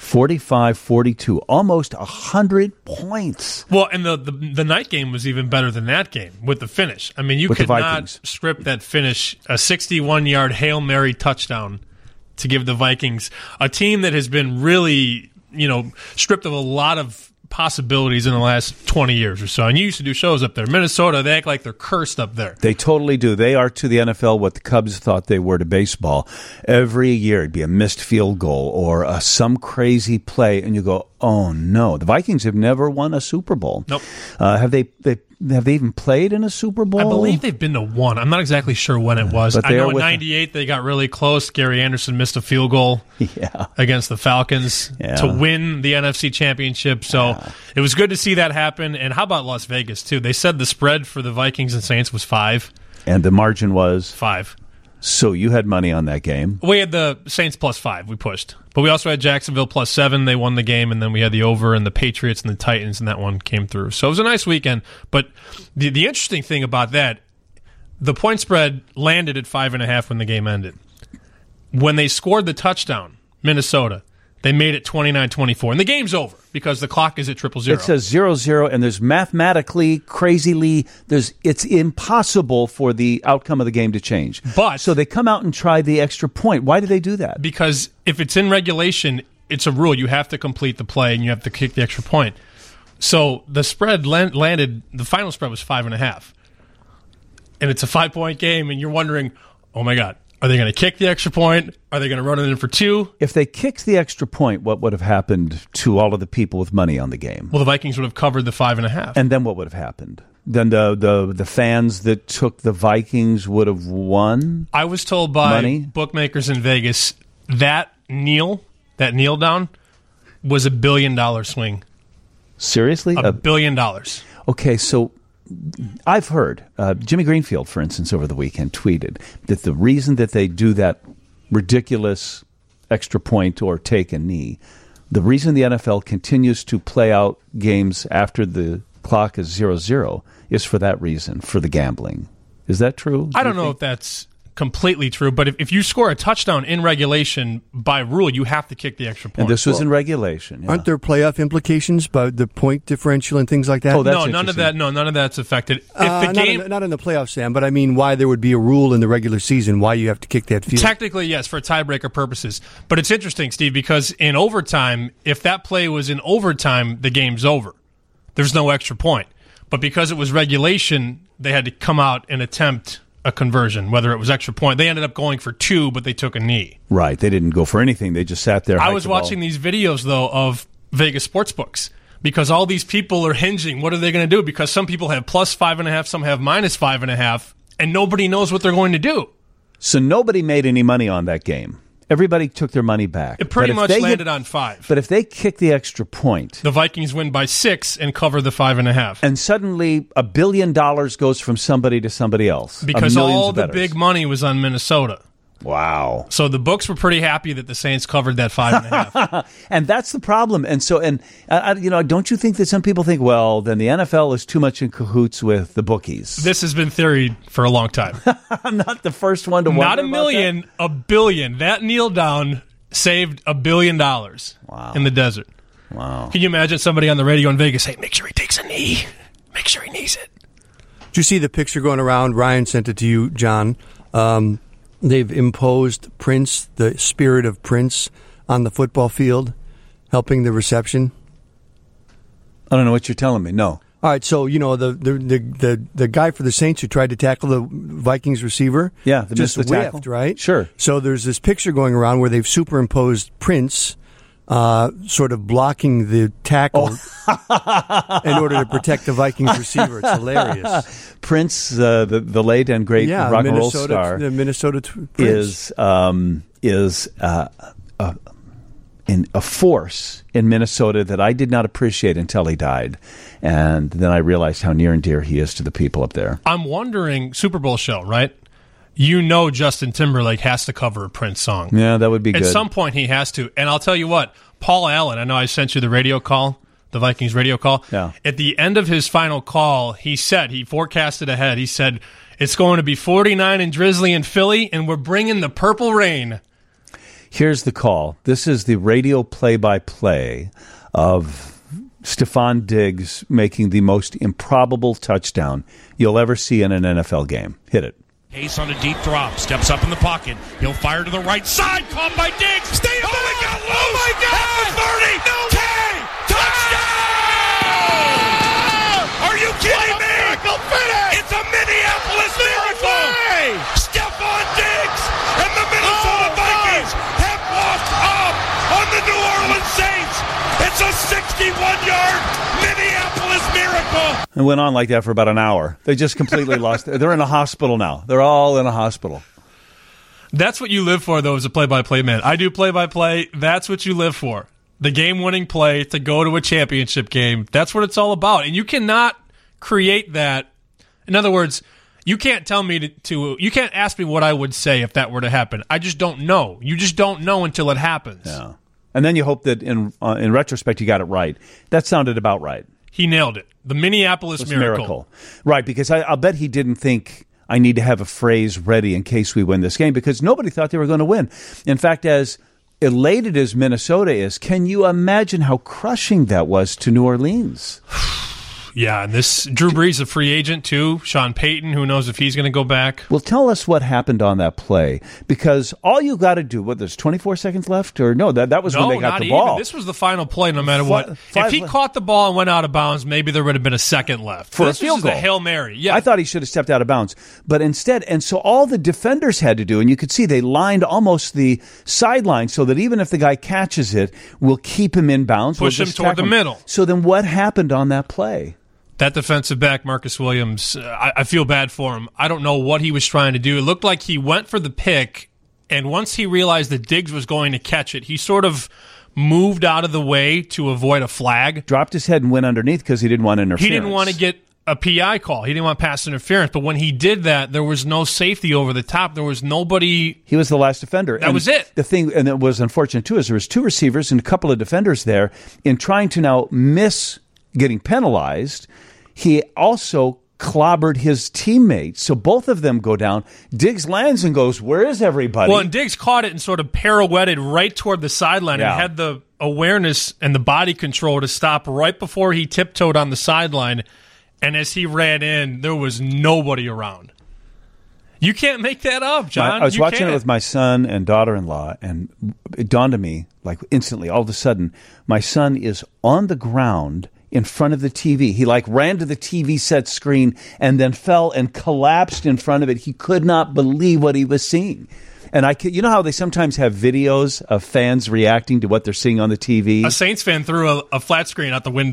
45-42, almost 100 points. Well, and the night game was even better than that game with the finish. I mean, you could not script that finish, a 61-yard Hail Mary touchdown to give the Vikings, a team that has been really, stripped of a lot of possibilities in the last 20 years or so. And you used to do shows up there. Minnesota, they act like they're cursed up there. They totally do. They are to the NFL what the Cubs thought they were to baseball. Every year it'd be a missed field goal or some crazy play, and you go, oh no. The Vikings have never won a Super Bowl. Nope. Have they even played in a Super Bowl? I believe they've been to one. I'm not exactly sure when it was. I know in 98 they got really close. Gary Anderson missed a field goal against the Falcons to win the NFC Championship. So it was good to see that happen. And how about Las Vegas, too? They said the spread for the Vikings and Saints was 5. And the margin was? 5. So you had money on that game. We had the Saints plus 5. We pushed. But we also had Jacksonville plus 7. They won the game. And then we had the over and the Patriots and the Titans, and that one came through. So it was a nice weekend. But the interesting thing about that, the point spread landed at 5.5 when the game ended. When they scored the touchdown, Minnesota, they made it 29-24. And the game's over because the clock is at 0-0. It says 0-0, and there's mathematically, crazily, it's impossible for the outcome of the game to change. So they come out and try the extra point. Why do they do that? Because if it's in regulation, it's a rule. You have to complete the play, and you have to kick the extra point. So the spread landed, the final spread was 5.5. And it's a 5-point game, and you're wondering, oh my God, are they going to kick the extra point? Are they going to run it in for 2? If they kicked the extra point, what would have happened to all of the people with money on the game? Well, the Vikings would have covered the 5.5. And then what would have happened? Then the fans that took the Vikings would have won? I was told by bookmakers in Vegas that kneel down was $1 billion swing. Seriously? $1 billion. Okay, so I've heard Jimmy Greenfield, for instance, over the weekend tweeted that the reason that they do that ridiculous extra point or take a knee, the reason the NFL continues to play out games after the clock is 0-0 is for that reason, for the gambling. Is that true? I don't know if that's completely true, but if you score a touchdown in regulation, by rule, you have to kick the extra point. And this was in regulation. Yeah. Aren't there playoff implications by the point differential and things like that? Oh, that's no, none of that. No, none of that's affected. If the game, not in the playoffs, Sam, but I mean, why there would be a rule in the regular season? Why you have to kick that field? Technically, yes, for tiebreaker purposes. But it's interesting, Steve, because in overtime, if that play was in overtime, the game's over. There's no extra point. But because it was regulation, they had to come out and attempt a conversion, whether it was extra point. They ended up going for 2, but they took a knee. Right. They didn't go for anything. They just sat there. I was watching these videos, though, of Vegas sportsbooks because all these people are hinging. What are they going to do? Because some people have plus 5.5, some have minus 5.5, and nobody knows what they're going to do. So nobody made any money on that game. Everybody took their money back. It pretty much landed on 5. But if they kick the extra point, the Vikings win by 6 and cover the 5.5. And suddenly $1 billion goes from somebody to somebody else. Because all the big money was on Minnesota. Wow. So the books were pretty happy that the Saints covered that 5.5. And that's the problem. And so, don't you think that some people think, well, then the NFL is too much in cahoots with the bookies? This has been theory for a long time. I'm not the first one to wonder Not a million, about that. $1 billion. That kneel down saved $1 billion in the desert. Wow. Can you imagine somebody on the radio in Vegas saying, make sure he takes a knee. Make sure he knees it. Did you see the picture going around? Ryan sent it to you, John. They've imposed Prince, the spirit of Prince, on the football field, helping the reception. I don't know what you're telling me. No. All right, so the guy for the Saints who tried to tackle the Vikings receiver, just whiffed, tackle, right? Sure. So there's this picture going around where they've superimposed Prince, sort of blocking the tackle in order to protect the Vikings receiver. It's hilarious. Prince, the late and great rock and roll star, the Minnesota Prince. is in a force in Minnesota that I did not appreciate until he died, and then I realized how near and dear he is to the people up there. I'm wondering, Super Bowl show, right? You know Justin Timberlake has to cover a Prince song. Yeah, that would be good. At some point he has to. And I'll tell you what, Paul Allen, I know I sent you the radio call, the Vikings radio call. Yeah. At the end of his final call, he forecasted ahead. He said, it's going to be 49 and drizzly in Philly, and we're bringing the purple rain. Here's the call. This is the radio play-by-play of Stephon Diggs making the most improbable touchdown you'll ever see in an NFL game. Hit it. Case on a deep drop, steps up in the pocket. He'll fire to the right side, caught by Diggs. Stay up, it got loose. Oh my God! 30, no way! Touchdown! Are you kidding me? Miracle finish! It's a Minneapolis miracle! Stephon Diggs and the Minnesota Vikings have walked up on the New Orleans Saints. It's a 61-yard Minneapolis miracle. It went on like that for about an hour. They just completely lost it. They're in a hospital now. They're all in a hospital. That's what you live for, though, as a play-by-play man. I do play-by-play. That's what you live for. The game-winning play to go to a championship game. That's what it's all about. And you cannot create that. In other words, you can't tell me you can't ask me what I would say if that were to happen. I just don't know. You just don't know until it happens. Yeah. And then you hope that in retrospect you got it right. That sounded about right. He nailed it. The Minneapolis miracle. Right, because I'll bet he didn't think I need to have a phrase ready in case we win this game, because nobody thought they were going to win. In fact, as elated as Minnesota is, can you imagine how crushing that was to New Orleans? Yeah, and this Drew Brees, a free agent too. Sean Payton, who knows if he's going to go back. Well, tell us what happened on that play, because all you got to do, there's 24 seconds left? Or no, that was when they got the ball. Even. This was the final play no matter what. If he caught the ball and went out of bounds, maybe there would have been a second left. For a field goal. A Hail Mary. Yeah. I thought he should have stepped out of bounds. But instead, and so all the defenders had to do, and you could see they lined almost the sideline so that even if the guy catches it, we'll keep him in bounds. Push him toward the middle. So then what happened on that play? That defensive back, Marcus Williams, I feel bad for him. I don't know what he was trying to do. It looked like he went for the pick, and once he realized that Diggs was going to catch it, he sort of moved out of the way to avoid a flag. Dropped his head and went underneath because he didn't want interference. He didn't want to get a PI call. He didn't want pass interference. But when he did that, there was no safety over the top. There was nobody. He was the last defender. That was it. The thing, and it was unfortunate too, is there was 2 receivers and a couple of defenders there. In trying to now miss getting penalized, he also clobbered his teammates. So both of them go down. Diggs lands and goes, where is everybody? Well, and Diggs caught it and sort of pirouetted right toward the sideline and had the awareness and the body control to stop right before he tiptoed on the sideline. And as he ran in, there was nobody around. You can't make that up, John. I was watching it with my son and daughter-in-law, and it dawned on me, like instantly, all of a sudden, my son is on the ground in front of the TV. He ran to the TV set screen and then fell and collapsed in front of it. He could not believe what he was seeing. And you know how they sometimes have videos of fans reacting to what they're seeing on the TV? A Saints fan threw a flat screen out the window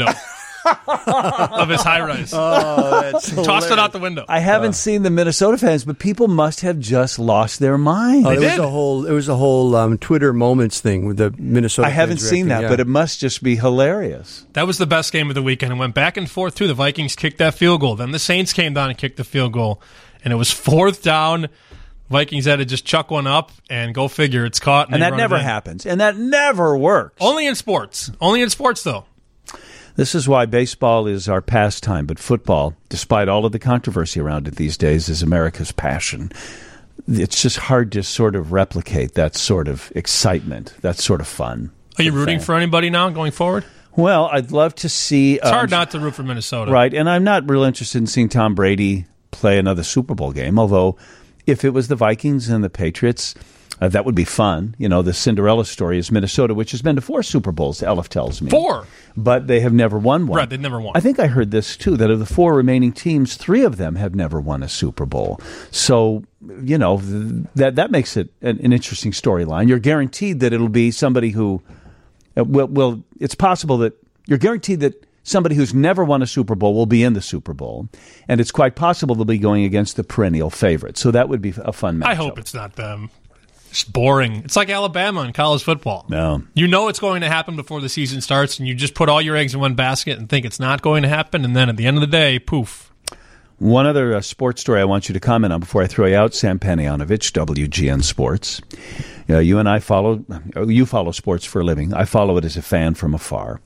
of his high-rise. Oh, that's tossed it out the window. I haven't seen the Minnesota fans, but people must have just lost their mind. There was a whole Twitter moments thing with the Minnesota. I haven't seen that, but it must just be hilarious. That was the best game of the weekend. It went back and forth, too. The Vikings kicked that field goal. Then the Saints came down and kicked the field goal. And it was 4th down. Vikings had to just chuck one up and go figure. It's caught. And that never happens. And that never works. Only in sports. Only in sports, though. This is why baseball is our pastime, but football, despite all of the controversy around it these days, is America's passion. It's just hard to sort of replicate that sort of excitement, that sort of fun. Are you rooting for anybody now going forward? Well, I'd love to see... It's hard not to root for Minnesota. Right, and I'm not real interested in seeing Tom Brady play another Super Bowl game, although if it was the Vikings and the Patriots... that would be fun. You know, the Cinderella story is Minnesota, which has been to 4 Super Bowls, Elif tells me. 4? But they have never won one. Right, they've never won. I think I heard this, too, that of the 4 remaining teams, 3 of them have never won a Super Bowl. So, you know, that makes it an interesting storyline. You're guaranteed that it'll be somebody who will it's possible that you're guaranteed that somebody who's never won a Super Bowl will be in the Super Bowl, and it's quite possible they'll be going against the perennial favorite. So that would be a fun matchup. I hope it's not them. It's boring. It's like Alabama in college football. No. You know it's going to happen before the season starts, and you just put all your eggs in one basket and think it's not going to happen, and then at the end of the day, poof. One other sports story I want you to comment on before I throw you out, Sam Panayonovich, WGN Sports. You and I you follow sports for a living. I follow it as a fan from afar.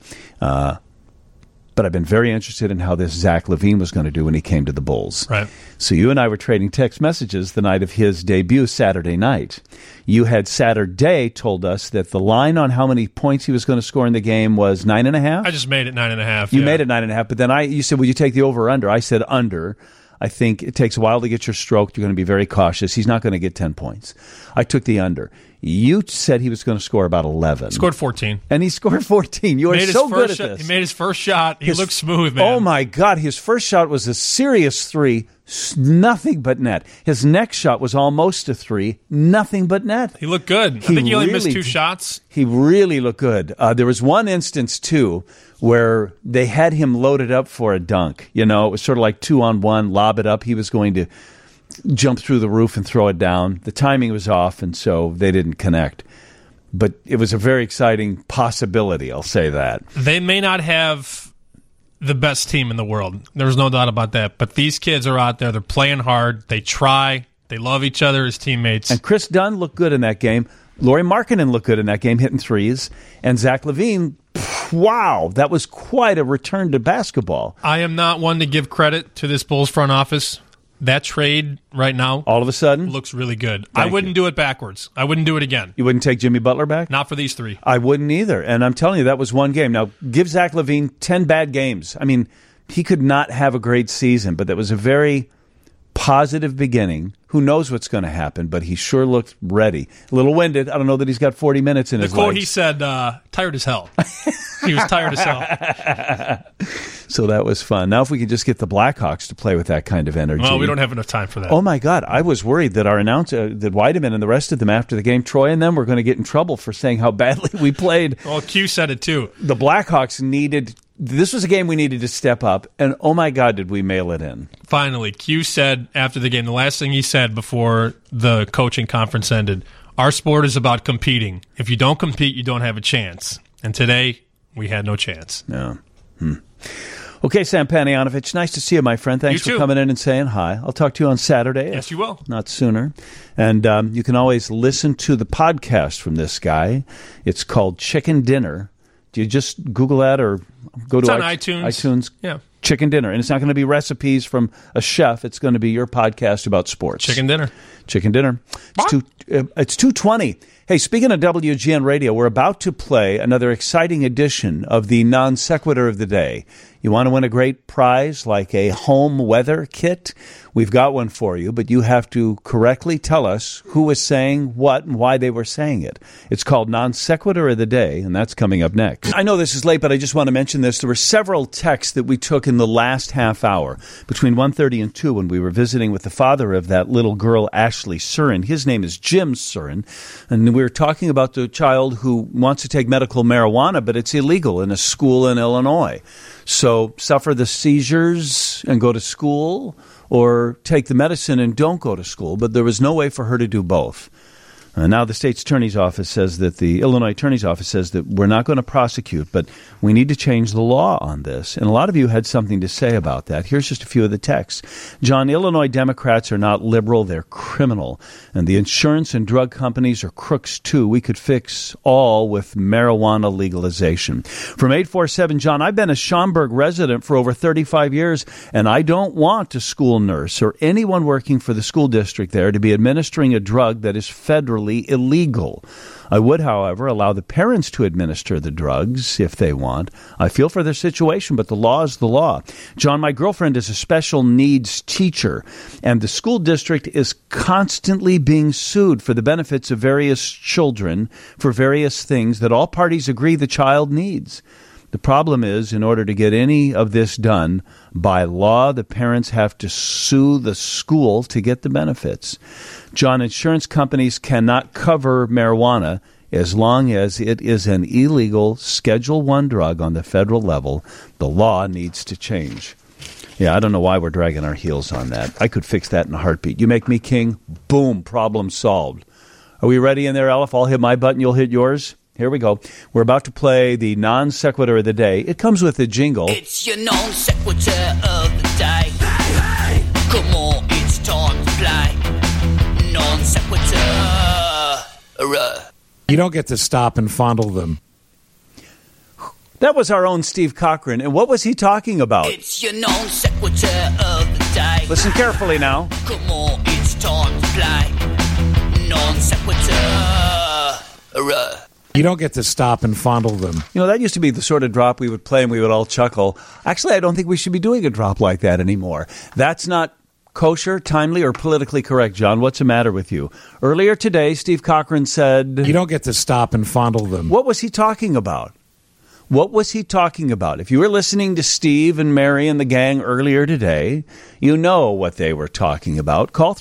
But I've been very interested in how this Zach LaVine was going to do when he came to the Bulls. Right. So you and I were trading text messages the night of his debut Saturday night. You had Saturday told us that the line on how many points he was going to score in the game was 9.5? I just made it 9.5. You made it 9.5, but then you said, would you take the over or under? I said under. I think it takes a while to get your stroke. You're going to be very cautious. He's not going to get 10 points. I took the under. You said he was going to score about 11. Scored 14. And he scored 14. You are so good at this. He made his first shot. He looked smooth, man. Oh, my God. His first shot was a serious 3, nothing but net. His next shot was almost a 3, nothing but net. He looked good. I think he only missed 2 shots. He really looked good. There was one instance, too, where they had him loaded up for a dunk. You know, it was sort of like 2-on-1, lob it up. He was going to jump through the roof and throw it down. The timing was off, and so they didn't connect. But it was a very exciting possibility, I'll say that. They may not have the best team in the world. There's no doubt about that. But these kids are out there. They're playing hard. They try. They love each other as teammates. And Chris Dunn looked good in that game. Lauri Markkanen looked good in that game, hitting threes. And Zach LaVine, wow, that was quite a return to basketball. I am not one to give credit to this Bulls front office. That trade right now, all of a sudden, looks really good. I wouldn't do it backwards. I wouldn't do it again. You wouldn't take Jimmy Butler back? Not for these 3. I wouldn't either. And I'm telling you, that was one game. Now, give Zach LaVine 10 bad games. I mean, he could not have a great season, but that was a very positive beginning. Who knows what's going to happen, but he sure looked ready. A little winded. I don't know that he's got 40 minutes in his legs. The quote he said, tired as hell. He was tired as hell. So that was fun. Now if we could just get the Blackhawks to play with that kind of energy. Well, we don't have enough time for that. Oh, my God. I was worried that our announcer, that Weideman and the rest of them after the game, Troy and them, were going to get in trouble for saying how badly we played. Well, Q said it too. The Blackhawks this was a game we needed to step up, and oh, my God, did we mail it in. Finally, Q said after the game, the last thing he said before the coaching conference ended, Our sport is about competing. If you don't compete, you don't have a chance. And today, we had no chance. Yeah. Okay, Sam Panayonovich, nice to see you, my friend. Thanks for coming in and saying hi. I'll talk to you on Saturday. Yes, you will. Not sooner. And you can always listen to the podcast from this guy. It's called Chicken Dinner. Do you just Google that or go to iTunes? iTunes. Yeah. Chicken Dinner. And it's not going to be recipes from a chef. It's going to be your podcast about sports. Chicken Dinner. Chicken Dinner. It's 2:20. Hey, speaking of WGN Radio, we're about to play another exciting edition of the Non Sequitur of the Day. You want to win a great prize like a home weather kit? We've got one for you, but you have to correctly tell us who was saying what and why they were saying it. It's called Non Sequitur of the Day, and that's coming up next. I know this is late, but I just want to mention this. There were several texts that we took in the last half hour between 1:30 and 2 when we were visiting with the father of that little girl, Ashley Surin. His name is Jim Surin, and we were talking about the child who wants to take medical marijuana, but it's illegal in a school in Illinois. So suffer the seizures and go to school, or take the medicine and don't go to school. But there was no way for her to do both. Now the state's attorney's office says that the Illinois attorney's office says that we're not going to prosecute, but we need to change the law on this. And a lot of you had something to say about that. Here's just a few of the texts. John, Illinois Democrats are not liberal, they're criminal. And the insurance and drug companies are crooks too. We could fix all with marijuana legalization. From 847, John, I've been a Schaumburg resident for over 35 years, and I don't want a school nurse or anyone working for the school district there to be administering a drug that is federally illegal. I would, however, allow the parents to administer the drugs if they want. I feel for their situation, but the law is the law. John, my girlfriend is a special needs teacher, and the school district is constantly being sued for the benefits of various children for various things that all parties agree the child needs. The problem is, in order to get any of this done, by law, the parents have to sue the school to get the benefits. John, insurance companies cannot cover marijuana as long as it is an illegal Schedule I drug on the federal level. The law needs to change. Yeah, I don't know why we're dragging our heels on that. I could fix that in a heartbeat. You make me king, boom, problem solved. Are we ready in there, Aleph? I'll hit my button, you'll hit yours. Here we go. We're about to play the Non Sequitur of the Day. It comes with a jingle. It's your Non Sequitur of the Day. Hey, hey! Come on, it's time to play Non Sequitur. You don't get to stop and fondle them. That was our own Steve Cochran. And what was he talking about? It's your Non Sequitur of the Day. Listen carefully now. Come on, it's time to play Non Sequitur. You don't get to stop and fondle them. You know, that used to be the sort of drop we would play and we would all chuckle. Actually, I don't think we should be doing a drop like that anymore. That's not kosher, timely, or politically correct, John. What's the matter with you? Earlier today, Steve Cochran said... You don't get to stop and fondle them. What was he talking about? What was he talking about? If you were listening to Steve and Mary and the gang earlier today, you know what they were talking about. Call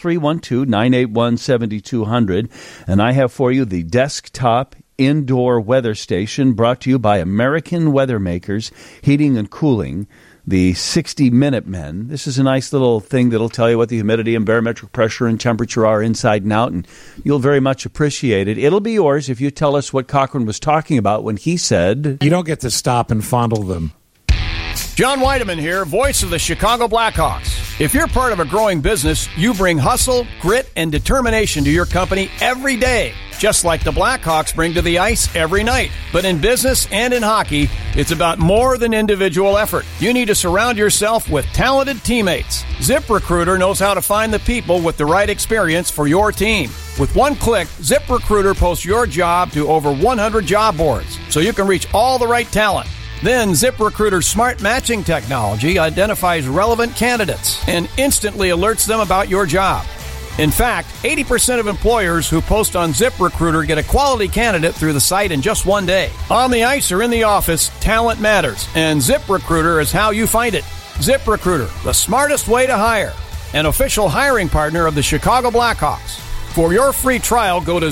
312-981-7200, and I have for you the desktop indoor weather station brought to you by American Weather Makers Heating and Cooling, the 60 Minutemen. This is a nice little thing that'll tell you what the humidity and barometric pressure and temperature are inside and out, and you'll very much appreciate it. It'll be yours if you tell us what Cochran was talking about when he said... You don't get to stop and fondle them. John Weideman here, voice of the Chicago Blackhawks. If you're part of a growing business, you bring hustle, grit, and determination to your company every day, just like the Blackhawks bring to the ice every night. But in business and in hockey, it's about more than individual effort. You need to surround yourself with talented teammates. ZipRecruiter knows how to find the people with the right experience for your team. With one click, ZipRecruiter posts your job to over 100 job boards, so you can reach all the right talent. Then ZipRecruiter's smart matching technology identifies relevant candidates and instantly alerts them about your job. In fact, 80% of employers who post on ZipRecruiter get a quality candidate through the site in just one day. On the ice or in the office, talent matters, and ZipRecruiter is how you find it. ZipRecruiter, the smartest way to hire. An official hiring partner of the Chicago Blackhawks. For your free trial, go to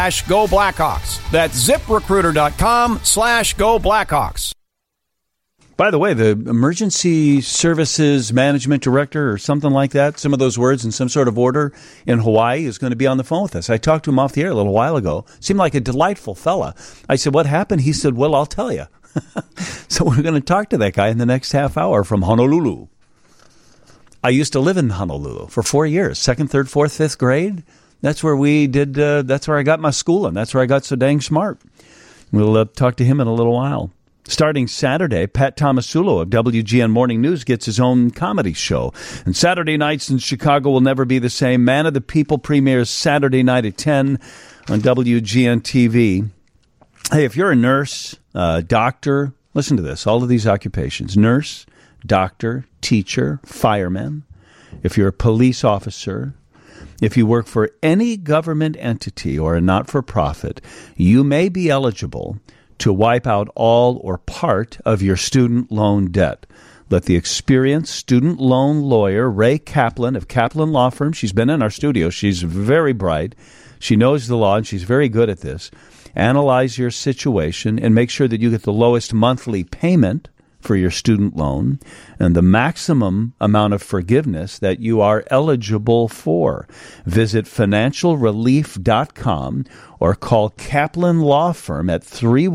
ZipRecruiter.com/GoBlackhawks. That's ZipRecruiter.com/GoBlackhawks. By the way, the Emergency Services Management Director or something like that, some of those words in some sort of order in Hawaii is going to be on the phone with us. I talked to him off the air a little while ago. Seemed like a delightful fella. I said, what happened? He said, well, I'll tell you. So we're going to talk to that guy in the next half hour from Honolulu. I used to live in Honolulu for 4 years, 2nd, 3rd, 4th, 5th grade. That's where we did, that's where I got my schooling. That's where I got so dang smart. We'll talk to him in a little while. Starting Saturday, Pat Tomasulo of WGN Morning News gets his own comedy show. And Saturday nights in Chicago will never be the same. Man of the People premieres Saturday night at 10 on WGN TV. Hey, if you're a nurse, doctor, listen to this, all of these occupations, nurse, doctor, teacher, fireman, if you're a police officer, if you work for any government entity or a not-for-profit, you may be eligible to wipe out all or part of your student loan debt. Let the experienced student loan lawyer, Ray Kaplan of Kaplan Law Firm, she's been in our studio, she's very bright, she knows the law, and she's very good at this, analyze your situation and make sure that you get the lowest monthly payment for your student loan and the maximum amount of forgiveness that you are eligible for. Visit financialrelief.com or call Kaplan Law Firm at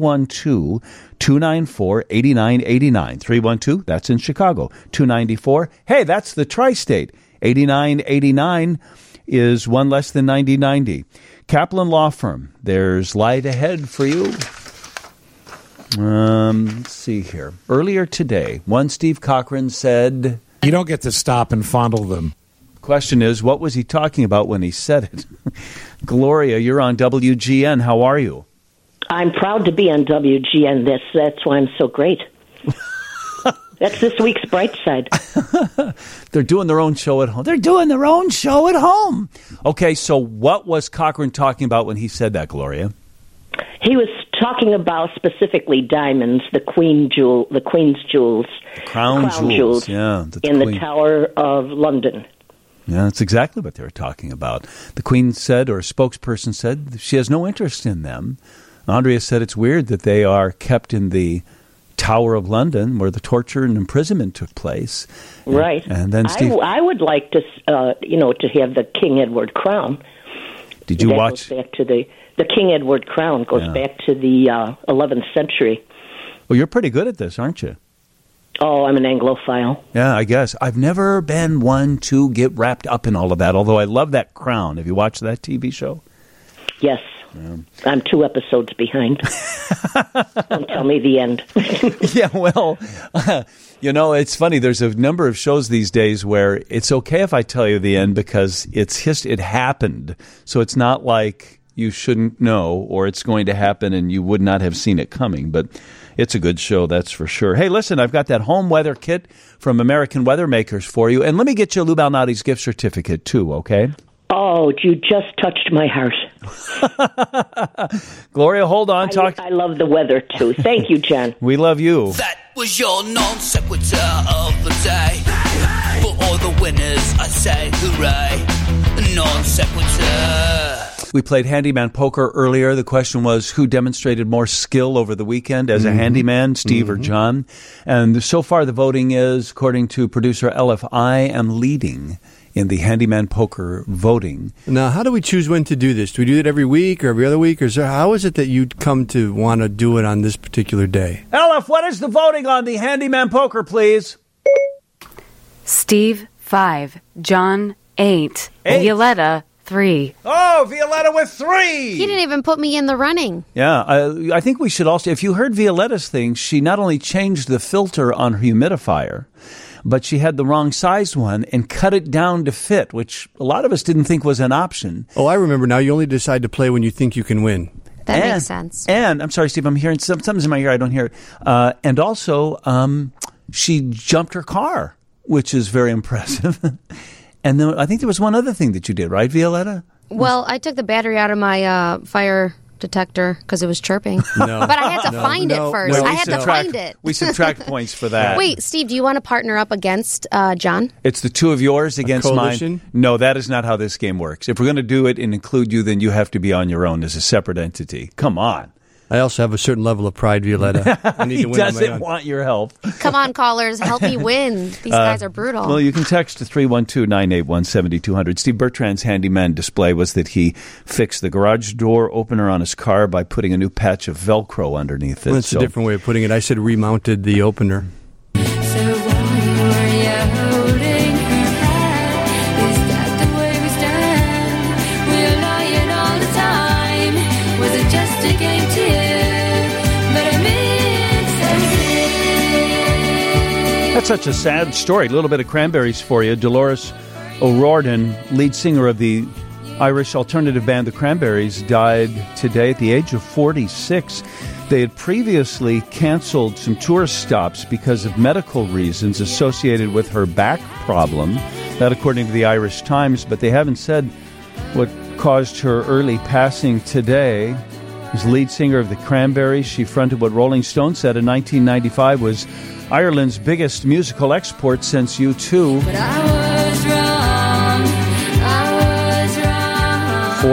312-294-8989. 312, that's in Chicago. 294, hey, that's the tri-state. 8989 is one less than 9090. Kaplan Law Firm, there's light ahead for you. Let's see here. Earlier today, one Steve Cochran said, you don't get to stop and fondle them. Question is, what was he talking about when he said it? Gloria, you're on WGN. How are you? I'm proud to be on WGN. That's why I'm so great. That's this week's Bright Side. They're doing their own show at home. They're doing their own show at home. Okay, so what was Cochran talking about when he said that, Gloria? He was talking about specifically diamonds, the Queen's jewels, Crown jewels, yeah, in the Tower of London. Yeah, that's exactly what they were talking about. The Queen said, or a spokesperson said, she has no interest in them. Andrea said it's weird that they are kept in the Tower of London, where the torture and imprisonment took place. Right. And then Steve, I would like to, to have the King Edward crown. Did you watch? Goes back to the King Edward crown goes back to the 11th century. Well, you're pretty good at this, aren't you? Oh, I'm an Anglophile. Yeah, I guess. I've never been one to get wrapped up in all of that, although I love that crown. Have you watched that TV show? Yes. Yeah. I'm 2 episodes behind. Don't tell me the end. Yeah, well, it's funny. There's a number of shows these days where it's okay if I tell you the end because it happened. So it's not like you shouldn't know or it's going to happen and you would not have seen it coming. But it's a good show, that's for sure. Hey, listen, I've got that home weather kit from American Weather Makers for you. And let me get you a Lou Balnati's gift certificate, too, okay? Oh, you just touched my heart. Gloria, hold on. I love the weather, too. Thank you, John. We love you. That was your non-sequitur of the day. For all the winners, I say hooray. Non-sequitur. We played handyman poker earlier. The question was who demonstrated more skill over the weekend as a handyman, Steve or John. And so far the voting is, according to producer Elif, I am leading in the handyman poker voting. Now, how do we choose when to do this? Do we do it every week or every other week? Or how is it that you'd come to want to do it on this particular day? Elif, what is the voting on the handyman poker, please? Steve, 5. John, 8. Violetta, 3. Oh, Violetta with 3. He didn't even put me in the running. Yeah, I think we should also, if you heard Violetta's thing, she not only changed the filter on her humidifier, but she had the wrong sized one and cut it down to fit, which a lot of us didn't think was an option. Oh, I remember now. You only decide to play when you think you can win. That makes sense. And, I'm sorry, Steve, I'm hearing something's in my ear. I don't hear it. And also, she jumped her car, which is very impressive. And then I think there was one other thing that you did, right, Violetta? Well, I took the battery out of my fire detector because it was chirping. No. But I had to find it first. I had to find it. We subtract points for that. Wait, Steve, do you want to partner up against John? It's the two of yours against mine. No, that is not how this game works. If we're going to do it and include you, then you have to be on your own as a separate entity. Come on. I also have a certain level of pride, Violetta. I need He to win on my doesn't own. want your help. Come on, callers, help me win. These guys are brutal. Well, you can text to 312-981-7200. Steve Bertrand's handyman display was that he fixed the garage door opener on his car by putting a new patch of Velcro underneath it. Well, that's a different way of putting it. I said remounted the opener. That's such a sad story. A little bit of Cranberries for you. Dolores O'Riordan, lead singer of the Irish alternative band The Cranberries, died today at the age of 46. They had previously canceled some tour stops because of medical reasons associated with her back problem. That according to the Irish Times, but they haven't said what caused her early passing today. As lead singer of The Cranberries, she fronted what Rolling Stone said in 1995 was Ireland's biggest musical export since U2. But I was wrong.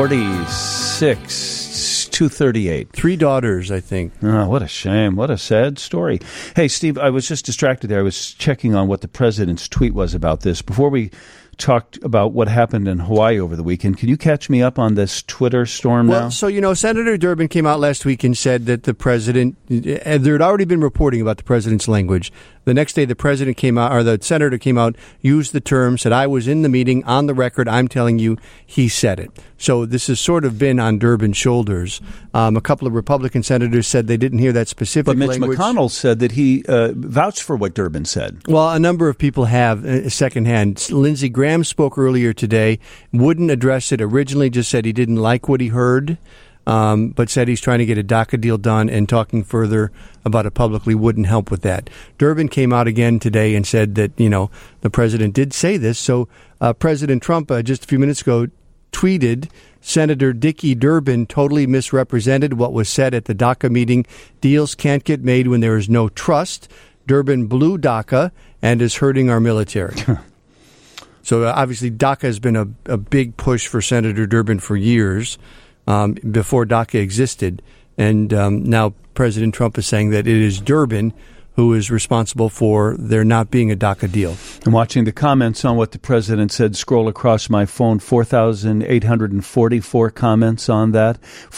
46, 238. 3 daughters, I think. Oh, what a shame. What a sad story. Hey, Steve, I was just distracted there. I was checking on what the president's tweet was about this. Before we talked about what happened in Hawaii over the weekend, can you catch me up on this Twitter storm now? Well, so, Senator Durbin came out last week and said that the president, there had already been reporting about the president's language. The next day, the president came out, or the senator came out, used the term, said, I was in the meeting, on the record, I'm telling you, he said it. So this has sort of been on Durbin's shoulders. A couple of Republican senators said they didn't hear that specific language. But Mitch McConnell said that he vouched for what Durbin said. Well, a number of people have secondhand. Lindsey Graham spoke earlier today, wouldn't address it originally, just said he didn't like what he heard. But said he's trying to get a DACA deal done, and talking further about it publicly wouldn't help with that. Durbin came out again today and said that, the president did say this. So President Trump, just a few minutes ago, tweeted, Senator Dickie Durbin totally misrepresented what was said at the DACA meeting. Deals can't get made when there is no trust. Durbin blew DACA and is hurting our military. So obviously DACA has been a big push for Senator Durbin for years. Before DACA existed. And now President Trump is saying that it is Durbin who is responsible for there not being a DACA deal. I'm watching the comments on what the president said. Scroll across my phone, 4,844 comments on that,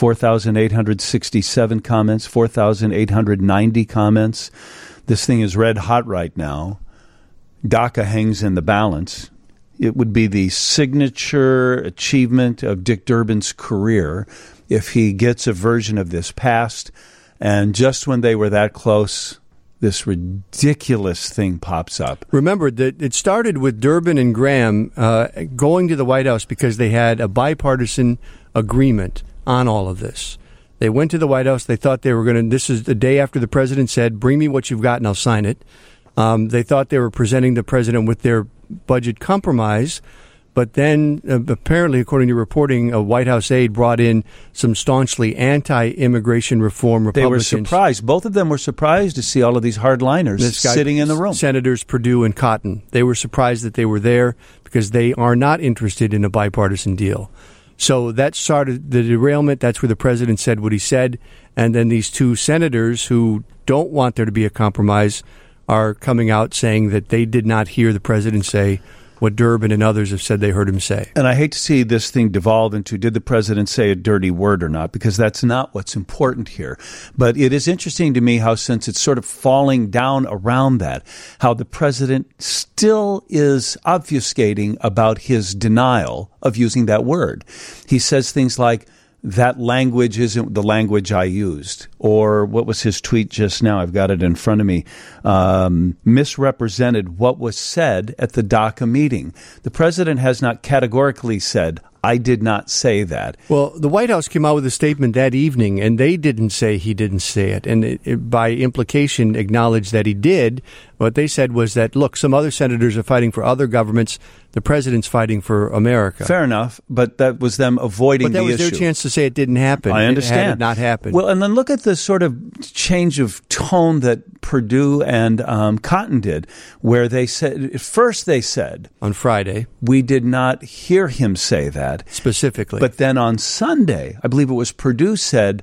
4,867 comments, 4,890 comments. This thing is red hot right now. DACA hangs in the balance. It would be the signature achievement of Dick Durbin's career if he gets a version of this passed. And just when they were that close, this ridiculous thing pops up. Remember that it started with Durbin and Graham going to the White House because they had a bipartisan agreement on all of this. They went to the White House. They thought they were going to, this is the day after the president said, bring me what you've got and I'll sign it. They thought they were presenting the president with their budget compromise, but then apparently, according to reporting, a White House aide brought in some staunchly anti-immigration reform Republicans. They were surprised. Both of them were surprised to see all of these hardliners sitting in the room. Senators Perdue and Cotton. They were surprised that they were there because they are not interested in a bipartisan deal. So that started the derailment. That's where the president said what he said. And then these two senators who don't want there to be a compromise are coming out saying that they did not hear the president say what Durbin and others have said they heard him say. And I hate to see this thing devolve into, did the president say a dirty word or not? Because that's not what's important here. But it is interesting to me how, since it's sort of falling down around that, how the president still is obfuscating about his denial of using that word. He says things like, that language isn't the language I used. Or what was his tweet just now? I've got it in front of me. Misrepresented what was said at the DACA meeting. The president has not categorically said, I did not say that. Well, the White House came out with a statement that evening, and they didn't say he didn't say it. And it by implication, acknowledged that he did. What they said was that, look, some other senators are fighting for other governments. The president's fighting for America. Fair enough, but that was them avoiding the issue. But that was their chance to say it didn't happen. I understand. It had not happened. Well, and then look at the sort of change of tone that Perdue and Cotton did, where they said, at first they said, on Friday, we did not hear him say that. Specifically. But then on Sunday, I believe it was Perdue said,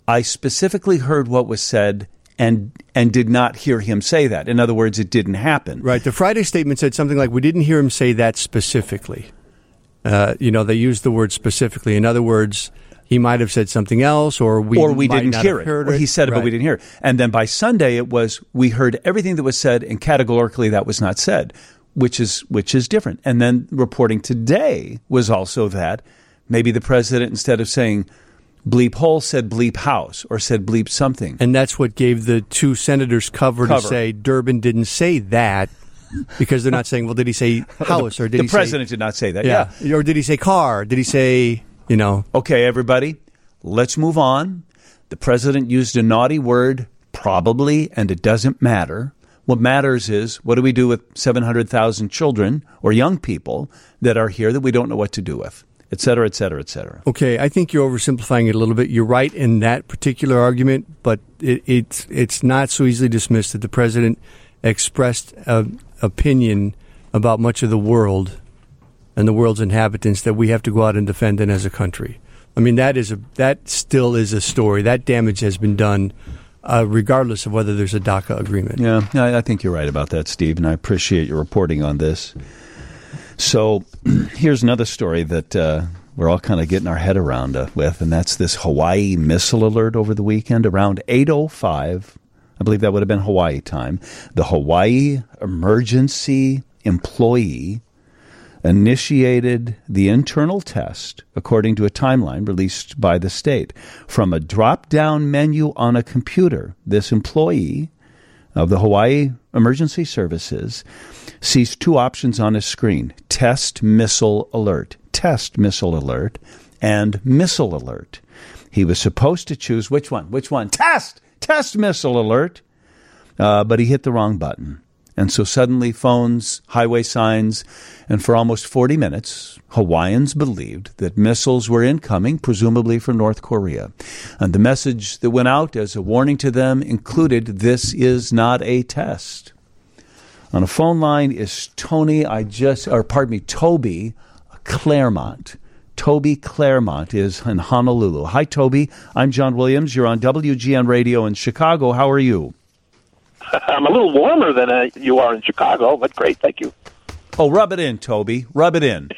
I specifically heard what was said and did not hear him say that. In other words, it didn't happen. Right. The Friday statement said something like, we didn't hear him say that specifically. They used the word specifically. In other words, he might have said something else, or we didn't hear it. Or he said it, but we didn't hear it. And then by Sunday, it was, we heard everything that was said, and categorically that was not said, which is different. And then reporting today was also that maybe the president, instead of saying bleep hole, said bleep house or said bleep something. And that's what gave the two senators cover to say Durbin didn't say that, because they're not saying, well, did he say house or did he say... The president did not say that, yeah. Or did he say car? Did he say, Okay, everybody, let's move on. The president used a naughty word, probably, and it doesn't matter. What matters is, what do we do with 700,000 children or young people that are here that we don't know what to do with? Et cetera, et cetera, et cetera. Okay, I think you're oversimplifying it a little bit. You're right in that particular argument, but it's not so easily dismissed that the president expressed an opinion about much of the world and the world's inhabitants that we have to go out and defend in as a country. I mean, that still is a story. That damage has been done regardless of whether there's a DACA agreement. Yeah, I think you're right about that, Steve, and I appreciate your reporting on this. So here's another story that we're all kind of getting our head around with, and that's this Hawaii missile alert over the weekend around 8:05. I believe that would have been Hawaii time. The Hawaii emergency employee initiated the internal test, according to a timeline released by the state. From a drop-down menu on a computer, this employee of the Hawaii Emergency Services sees two options on his screen: test missile alert, and missile alert. He was supposed to choose which one? Test missile alert, but he hit the wrong button. And so suddenly phones, highway signs, and for almost 40 minutes, Hawaiians believed that missiles were incoming, presumably from North Korea. And the message that went out as a warning to them included, "This is not a test." On a phone line is Toby Claremont. Toby Claremont is in Honolulu. Hi, Toby. I'm John Williams. You're on WGN Radio in Chicago. How are you? I'm a little warmer than you are in Chicago, but great, thank you. Oh, rub it in, Toby. Rub it in.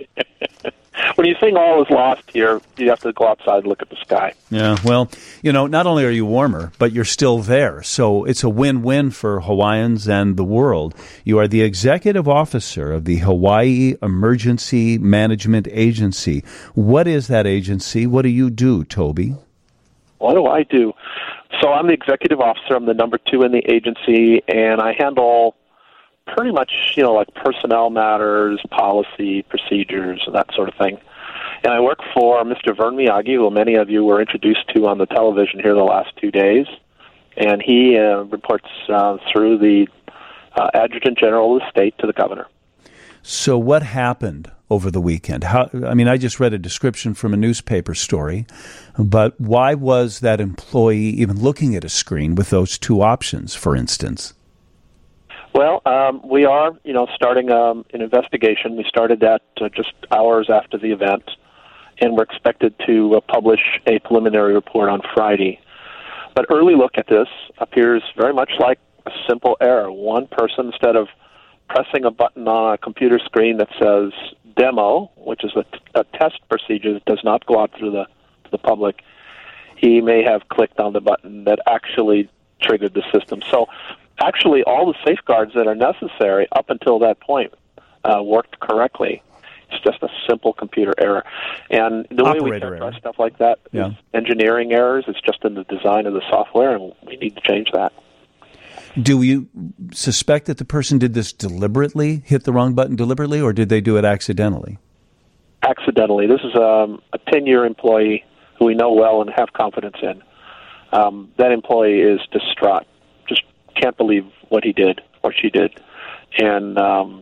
When you sing All Is Lost here, you have to go outside and look at the sky. Yeah, well, not only are you warmer, but you're still there. So it's a win-win for Hawaiians and the world. You are the executive officer of the Hawaii Emergency Management Agency. What is that agency? What do you do, Toby? What do I do? So I'm the executive officer. I'm the number 2 in the agency, and I handle pretty much, like personnel matters, policy, procedures, and that sort of thing. And I work for Mr. Vern Miyagi, who many of you were introduced to on the television here the last 2 days. And he reports through the Adjutant General of the state to the governor. So what happened over the weekend? I just read a description from a newspaper story, but why was that employee even looking at a screen with those two options, for instance? Well, we are, starting an investigation. We started that just hours after the event, and we're expected to publish a preliminary report on Friday. But early look at this appears very much like a simple error. One person, instead of pressing a button on a computer screen that says demo, which is a test procedure that does not go out to the public, he may have clicked on the button that actually triggered the system. So actually all the safeguards that are necessary up until that point worked correctly. It's just a simple computer error. And the way we characterize stuff like that is engineering errors. It's just in the design of the software, and we need to change that. Do you suspect that the person did this deliberately, hit the wrong button deliberately, or did they do it accidentally? Accidentally. This is a 10-year employee who we know well and have confidence in. That employee is distraught, just can't believe what he did or she did. And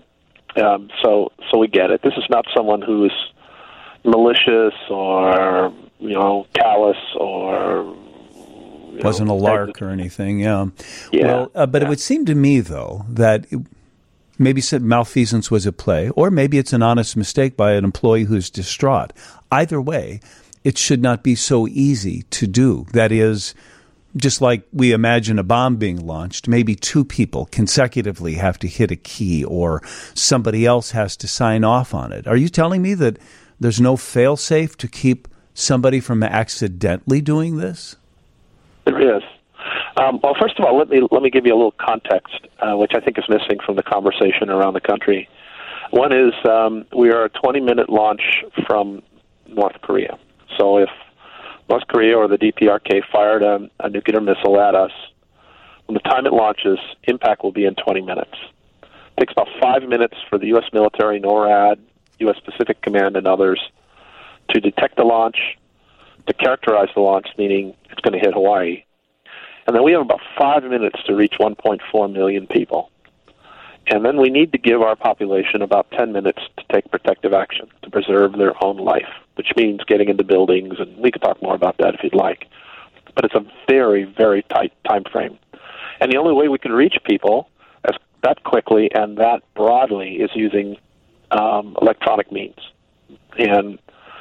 so we get it. This is not someone who is malicious or, callous or... Wasn't a lark or anything, yeah. Well, but it would seem to me, though, that maybe some malfeasance was at play, or maybe it's an honest mistake by an employee who's distraught. Either way, it should not be so easy to do. That is, just like we imagine a bomb being launched, maybe two people consecutively have to hit a key or somebody else has to sign off on it. Are you telling me that there's no fail-safe to keep somebody from accidentally doing this? There is. Well, first of all, let me give you a little context, which I think is missing from the conversation around the country. One is we are a 20-minute launch from North Korea. So if North Korea or the DPRK fired a nuclear missile at us, from the time it launches, impact will be in 20 minutes. It takes about 5 minutes for the U.S. military, NORAD, U.S. Pacific Command, and others to detect the launch, to characterize the launch, meaning it's going to hit Hawaii. And then we have about 5 minutes to reach 1.4 million people. And then we need to give our population about 10 minutes to take protective action, to preserve their own life, which means getting into buildings, and we could talk more about that if you'd like. But it's a very, very tight time frame. And the only way we can reach people that quickly and that broadly is using electronic means. And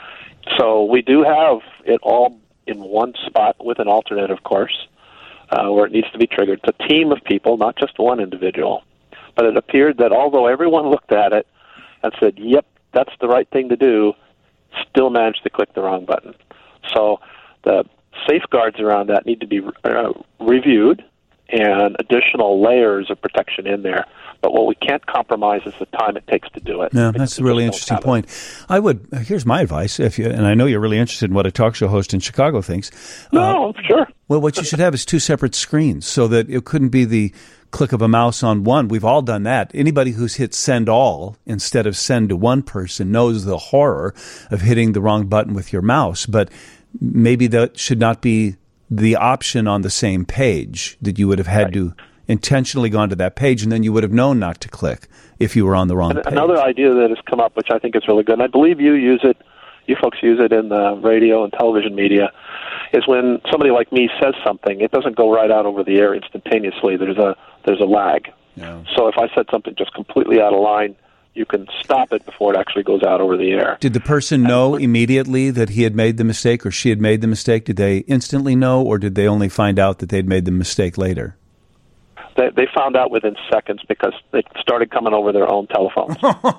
so we do have it all in one spot with an alternate, of course, where it needs to be triggered. It's a team of people, not just one individual. But it appeared that although everyone looked at it and said, yep, that's the right thing to do, still managed to click the wrong button. So the safeguards around that need to be reviewed and additional layers of protection in there. But what we can't compromise is the time it takes to do it. Yeah, that's a really interesting point. Here's my advice, and I know you're really interested in what a talk show host in Chicago thinks. No, sure. Well, what you should have is two separate screens so that it couldn't be the click of a mouse on one. We've all done that. Anybody who's hit send all instead of send to one person knows the horror of hitting the wrong button with your mouse. But maybe that should not be the option on the same page, that you would have had to intentionally gone to that page, and then you would have known not to click if you were on the wrong page. Another idea that has come up, which I think is really good, and I believe you folks use it in the radio and television media, is when somebody like me says something, it doesn't go right out over the air instantaneously. There's a lag. Yeah. So if I said something just completely out of line, you can stop it before it actually goes out over the air. Did the person know immediately that he had made the mistake or she had made the mistake? Did they instantly know, or did they only find out that they'd made the mistake later? They found out within seconds because they started coming over their own telephones.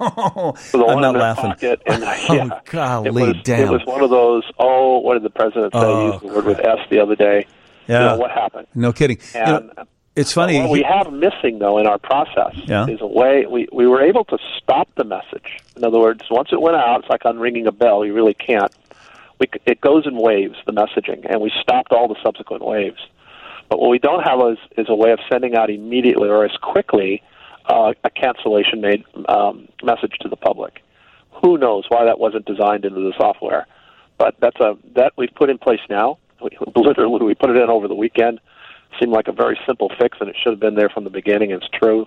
So I'm not laughing. Pocket, and, golly, damn. It was one of those, what did the president say? Use the word with S the other day. Yeah. What happened? No kidding. And it's funny. What we have missing, though, in our process is a way we were able to stop the message. In other words, once it went out, it's like unringing a bell. You really can't. It goes in waves, the messaging, and we stopped all the subsequent waves. But what we don't have is a way of sending out immediately or as quickly a cancellation made message to the public. Who knows why that wasn't designed into the software? But that we've put in place now. We put it in over the weekend. Seemed like a very simple fix, and it should have been there from the beginning. It's true.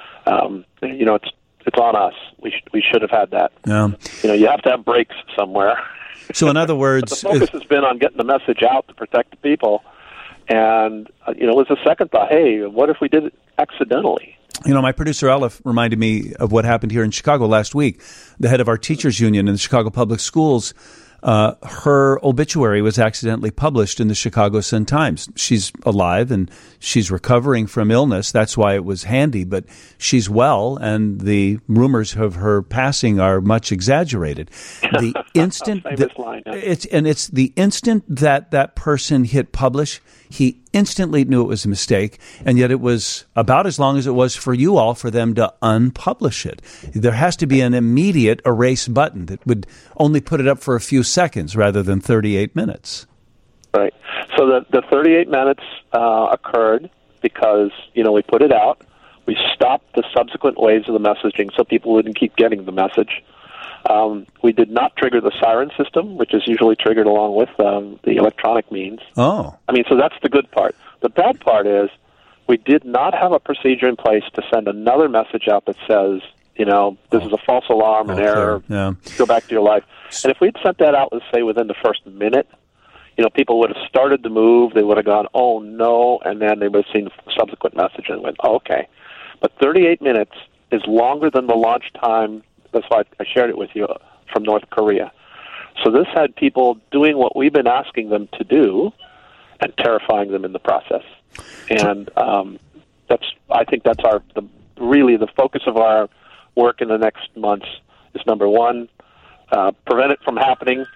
It's on us. We should have had that. Yeah. You have to have breaks somewhere. So in other words, the focus has been on getting the message out to protect the people. And, it was a second thought, hey, what if we did it accidentally? My producer, Aleph, reminded me of what happened here in Chicago last week. The head of our teachers union in the Chicago Public Schools, her obituary was accidentally published in the Chicago Sun-Times. She's alive and she's recovering from illness. That's why it was handy, but she's well, and the rumors of her passing are much exaggerated. The instant it's the instant that person hit publish, he instantly knew it was a mistake, and yet it was about as long as it was for you all for them to unpublish it. There has to be an immediate erase button that would only put it up for a few seconds rather than 38 minutes. Right. So the 38 minutes occurred because, we put it out. We stopped the subsequent waves of the messaging so people wouldn't keep getting the message. We did not trigger the siren system, which is usually triggered along with the electronic means. Oh. So that's the good part. The bad part is we did not have a procedure in place to send another message out that says, this is a false alarm, an error, go back to your life. And if we'd sent that out, let's say, within the first minute, people would have started to move, they would have gone, oh, no, and then they would have seen the subsequent message and went, oh, okay. But 38 minutes is longer than the launch time. That's why I shared it with you from North Korea. So this had people doing what we've been asking them to do and terrifying them in the process. And I think that's really the focus of our work in the next months is, number one, prevent it from happening.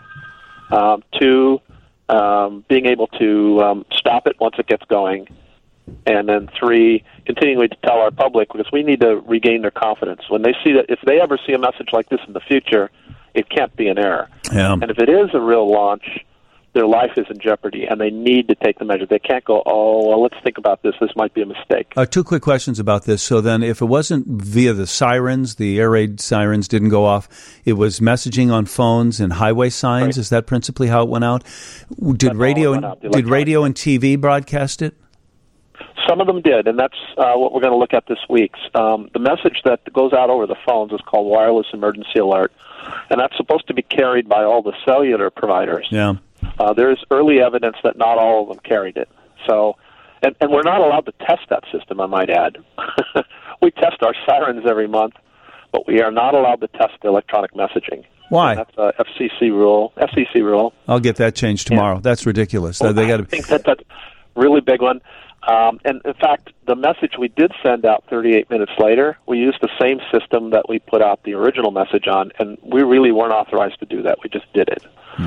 Two, being able to stop it once it gets going. And then three, continuing to tell our public, because we need to regain their confidence. When they see that, if they ever see a message like this in the future, it can't be an error. Yeah. And if it is a real launch, their life is in jeopardy, and they need to take the measure. They can't go, let's think about this. This might be a mistake. Two quick questions about this. So then, if it wasn't via the sirens, the air raid sirens didn't go off, it was messaging on phones and highway signs. Right. Is that principally how it went out? Did radio and TV broadcast it? Some of them did, and that's what we're going to look at this week. The message that goes out over the phones is called wireless emergency alert, and that's supposed to be carried by all the cellular providers. Yeah. There is early evidence that not all of them carried it. So, and we're not allowed to test that system, I might add. We test our sirens every month, but we are not allowed to test electronic messaging. Why? And that's a FCC rule. I'll get that changed tomorrow. Yeah. That's ridiculous. Well, I think that's a really big one. And in fact, the message we did send out 38 minutes later, we used the same system that we put out the original message on, and we really weren't authorized to do that. We just did it.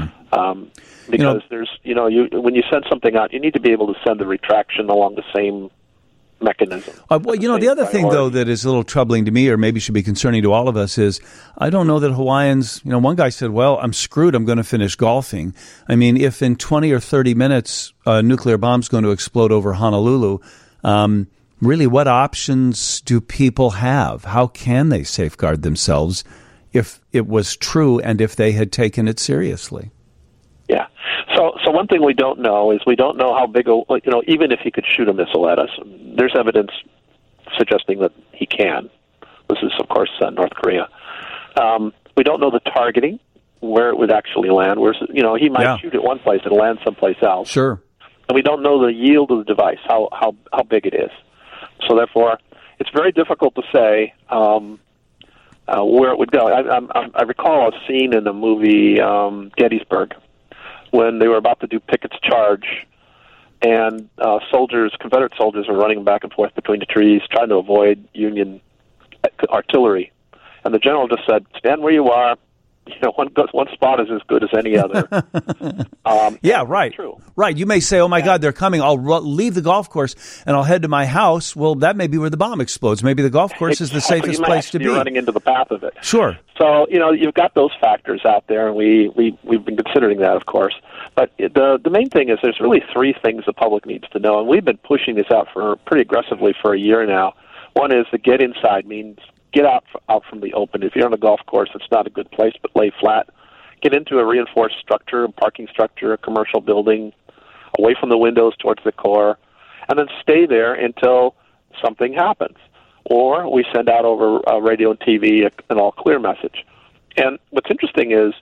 Because when you send something out, you need to be able to send the retraction along the same mechanism. The other thing, though, that is a little troubling to me, or maybe should be concerning to all of us, is I don't know that Hawaiians, one guy said, well, I'm screwed, I'm going to finish golfing. I mean, if in 20 or 30 minutes a nuclear bomb's going to explode over Honolulu, really what options do people have? How can they safeguard themselves if it was true and if they had taken it seriously? Yeah. So one thing we don't know is we don't know how big even if he could shoot a missile at us, there's evidence suggesting that he can. This is, of course, North Korea. We don't know the targeting, where it would actually land. He might shoot at one place and land someplace else. Sure. And we don't know the yield of the device, how big it is. So therefore, it's very difficult to say where it would go. I recall a scene in the movie Gettysburg, when they were about to do Pickett's charge, and Confederate soldiers were running back and forth between the trees, trying to avoid Union artillery. And the general just said, stand where you are. One spot is as good as any other. Yeah, right. True. Right. You may say, oh, my God, they're coming. I'll leave the golf course and I'll head to my house. Well, that may be where the bomb explodes. Maybe the golf course is the safest place to be. You're running into the path of it. Sure. So, you've got those factors out there, and we've been considering that, of course. But the main thing is there's really three things the public needs to know, and we've been pushing this out pretty aggressively for a year now. One is the get inside means get out from the open. If you're on a golf course, it's not a good place, but lay flat. Get into a reinforced structure, a parking structure, a commercial building, away from the windows towards the core, and then stay there until something happens. Or we send out over radio and TV an all-clear message. And what's interesting is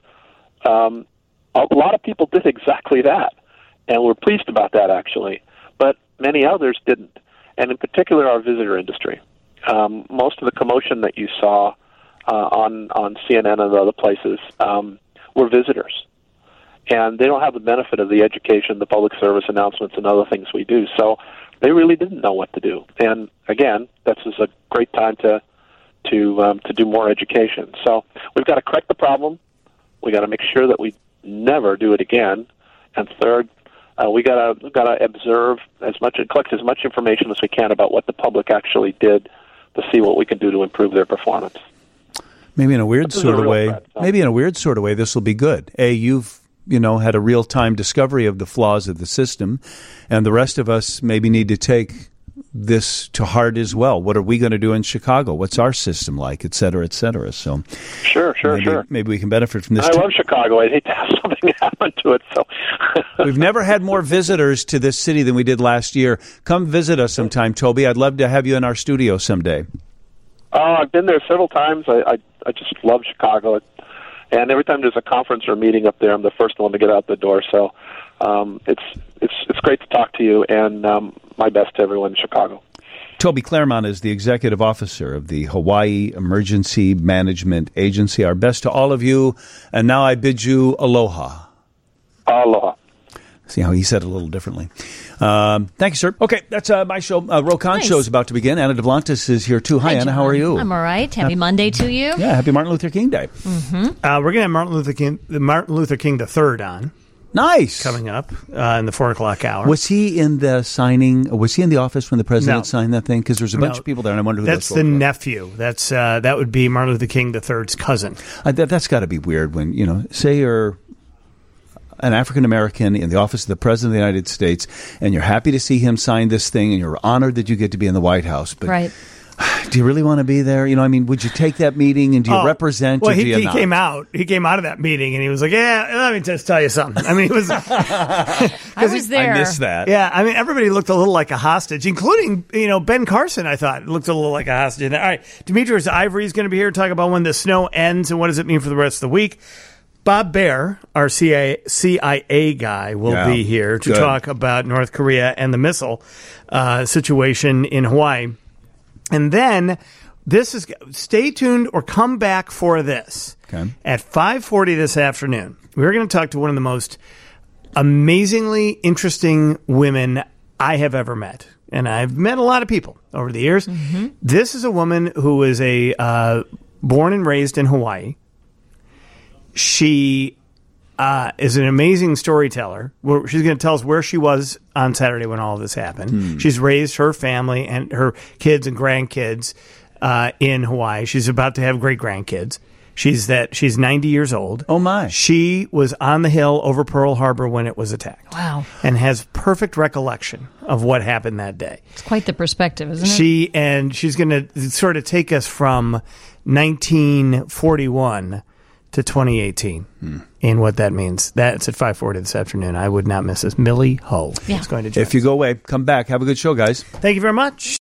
a lot of people did exactly that, and we're pleased about that, actually. But many others didn't, and in particular our visitor industry. Most of the commotion that you saw on CNN and other places were visitors. And they don't have the benefit of the education, the public service announcements, and other things we do. So they really didn't know what to do. And again, this is a great time to do more education. So we've got to correct the problem. We got to make sure that we never do it again. And third, we got to observe as much and collect as much information as we can about what the public actually did to see what we can do to improve their performance. Maybe in a weird sort of way. Maybe in a weird sort of way, this will be good. You've had a real-time discovery of the flaws of the system, and the rest of us maybe need to take this to heart as well. What are we going to do in Chicago? What's our system like, et cetera, et cetera? So, sure. Maybe we can benefit from this. I love Chicago. I'd hate to have something happen to it. So, we've never had more visitors to this city than we did last year. Come visit us sometime, Toby. I'd love to have you in our studio someday. I've been there several times. I just love Chicago. And every time there's a conference or a meeting up there, I'm the first one to get out the door. So it's great to talk to you, and my best to everyone in Chicago. Toby Claremont is the executive officer of the Hawaii Emergency Management Agency. Our best to all of you. And now I bid you aloha. Aloha. See how he said it a little differently. Thank you, sir. Okay, that's my show. Rokan show is about to begin. Anna DeVlantis is here, too. Hi, Anna. John. How are you? I'm all right. Happy Monday to you. Yeah, happy Martin Luther King Day. We're going to have Martin Luther King III on. Nice. Coming up in the 4 o'clock hour. Was he in the signing? Was he in the office when the president signed that thing? Because there's a bunch of people there, and I wonder who that's the nephew. That would be Martin Luther King III's cousin. That's got to be weird when, say you're an African-American in the office of the President of the United States, and you're happy to see him sign this thing, and you're honored that you get to be in the White House. But right. Do you really want to be there? Would you take that meeting, and do you represent? Well, or do he came out. He came out of that meeting, and he was like, "Yeah, let me just tell you something." I mean, he was. I was there. I missed that. Yeah, I mean, everybody looked a little like a hostage, including Ben Carson. I thought looked a little like a hostage. All right, Demetrius Ivory is going to be here to talk about when the snow ends and what does it mean for the rest of the week. Bob Baer, our CIA guy, will be here to talk about North Korea and the missile situation in Hawaii. And then stay tuned or come back for this. Okay. At 5:40 this afternoon, we're going to talk to one of the most amazingly interesting women I have ever met. And I've met a lot of people over the years. Mm-hmm. This is a woman who is born and raised in Hawaii. She is an amazing storyteller. She's going to tell us where she was on Saturday when all of this happened. She's raised her family and her kids and grandkids in Hawaii. She's about to have great-grandkids. She's 90 years old. Oh, my. She was on the hill over Pearl Harbor when it was attacked. Wow. And has perfect recollection of what happened that day. It's quite the perspective, isn't it? She's going to sort of take us from 1941 to 2018 and what that means. That's at 5:40 this afternoon. I would not miss this. Millie Ho is going to join us. If you go away, come back. Have a good show, guys. Thank you very much.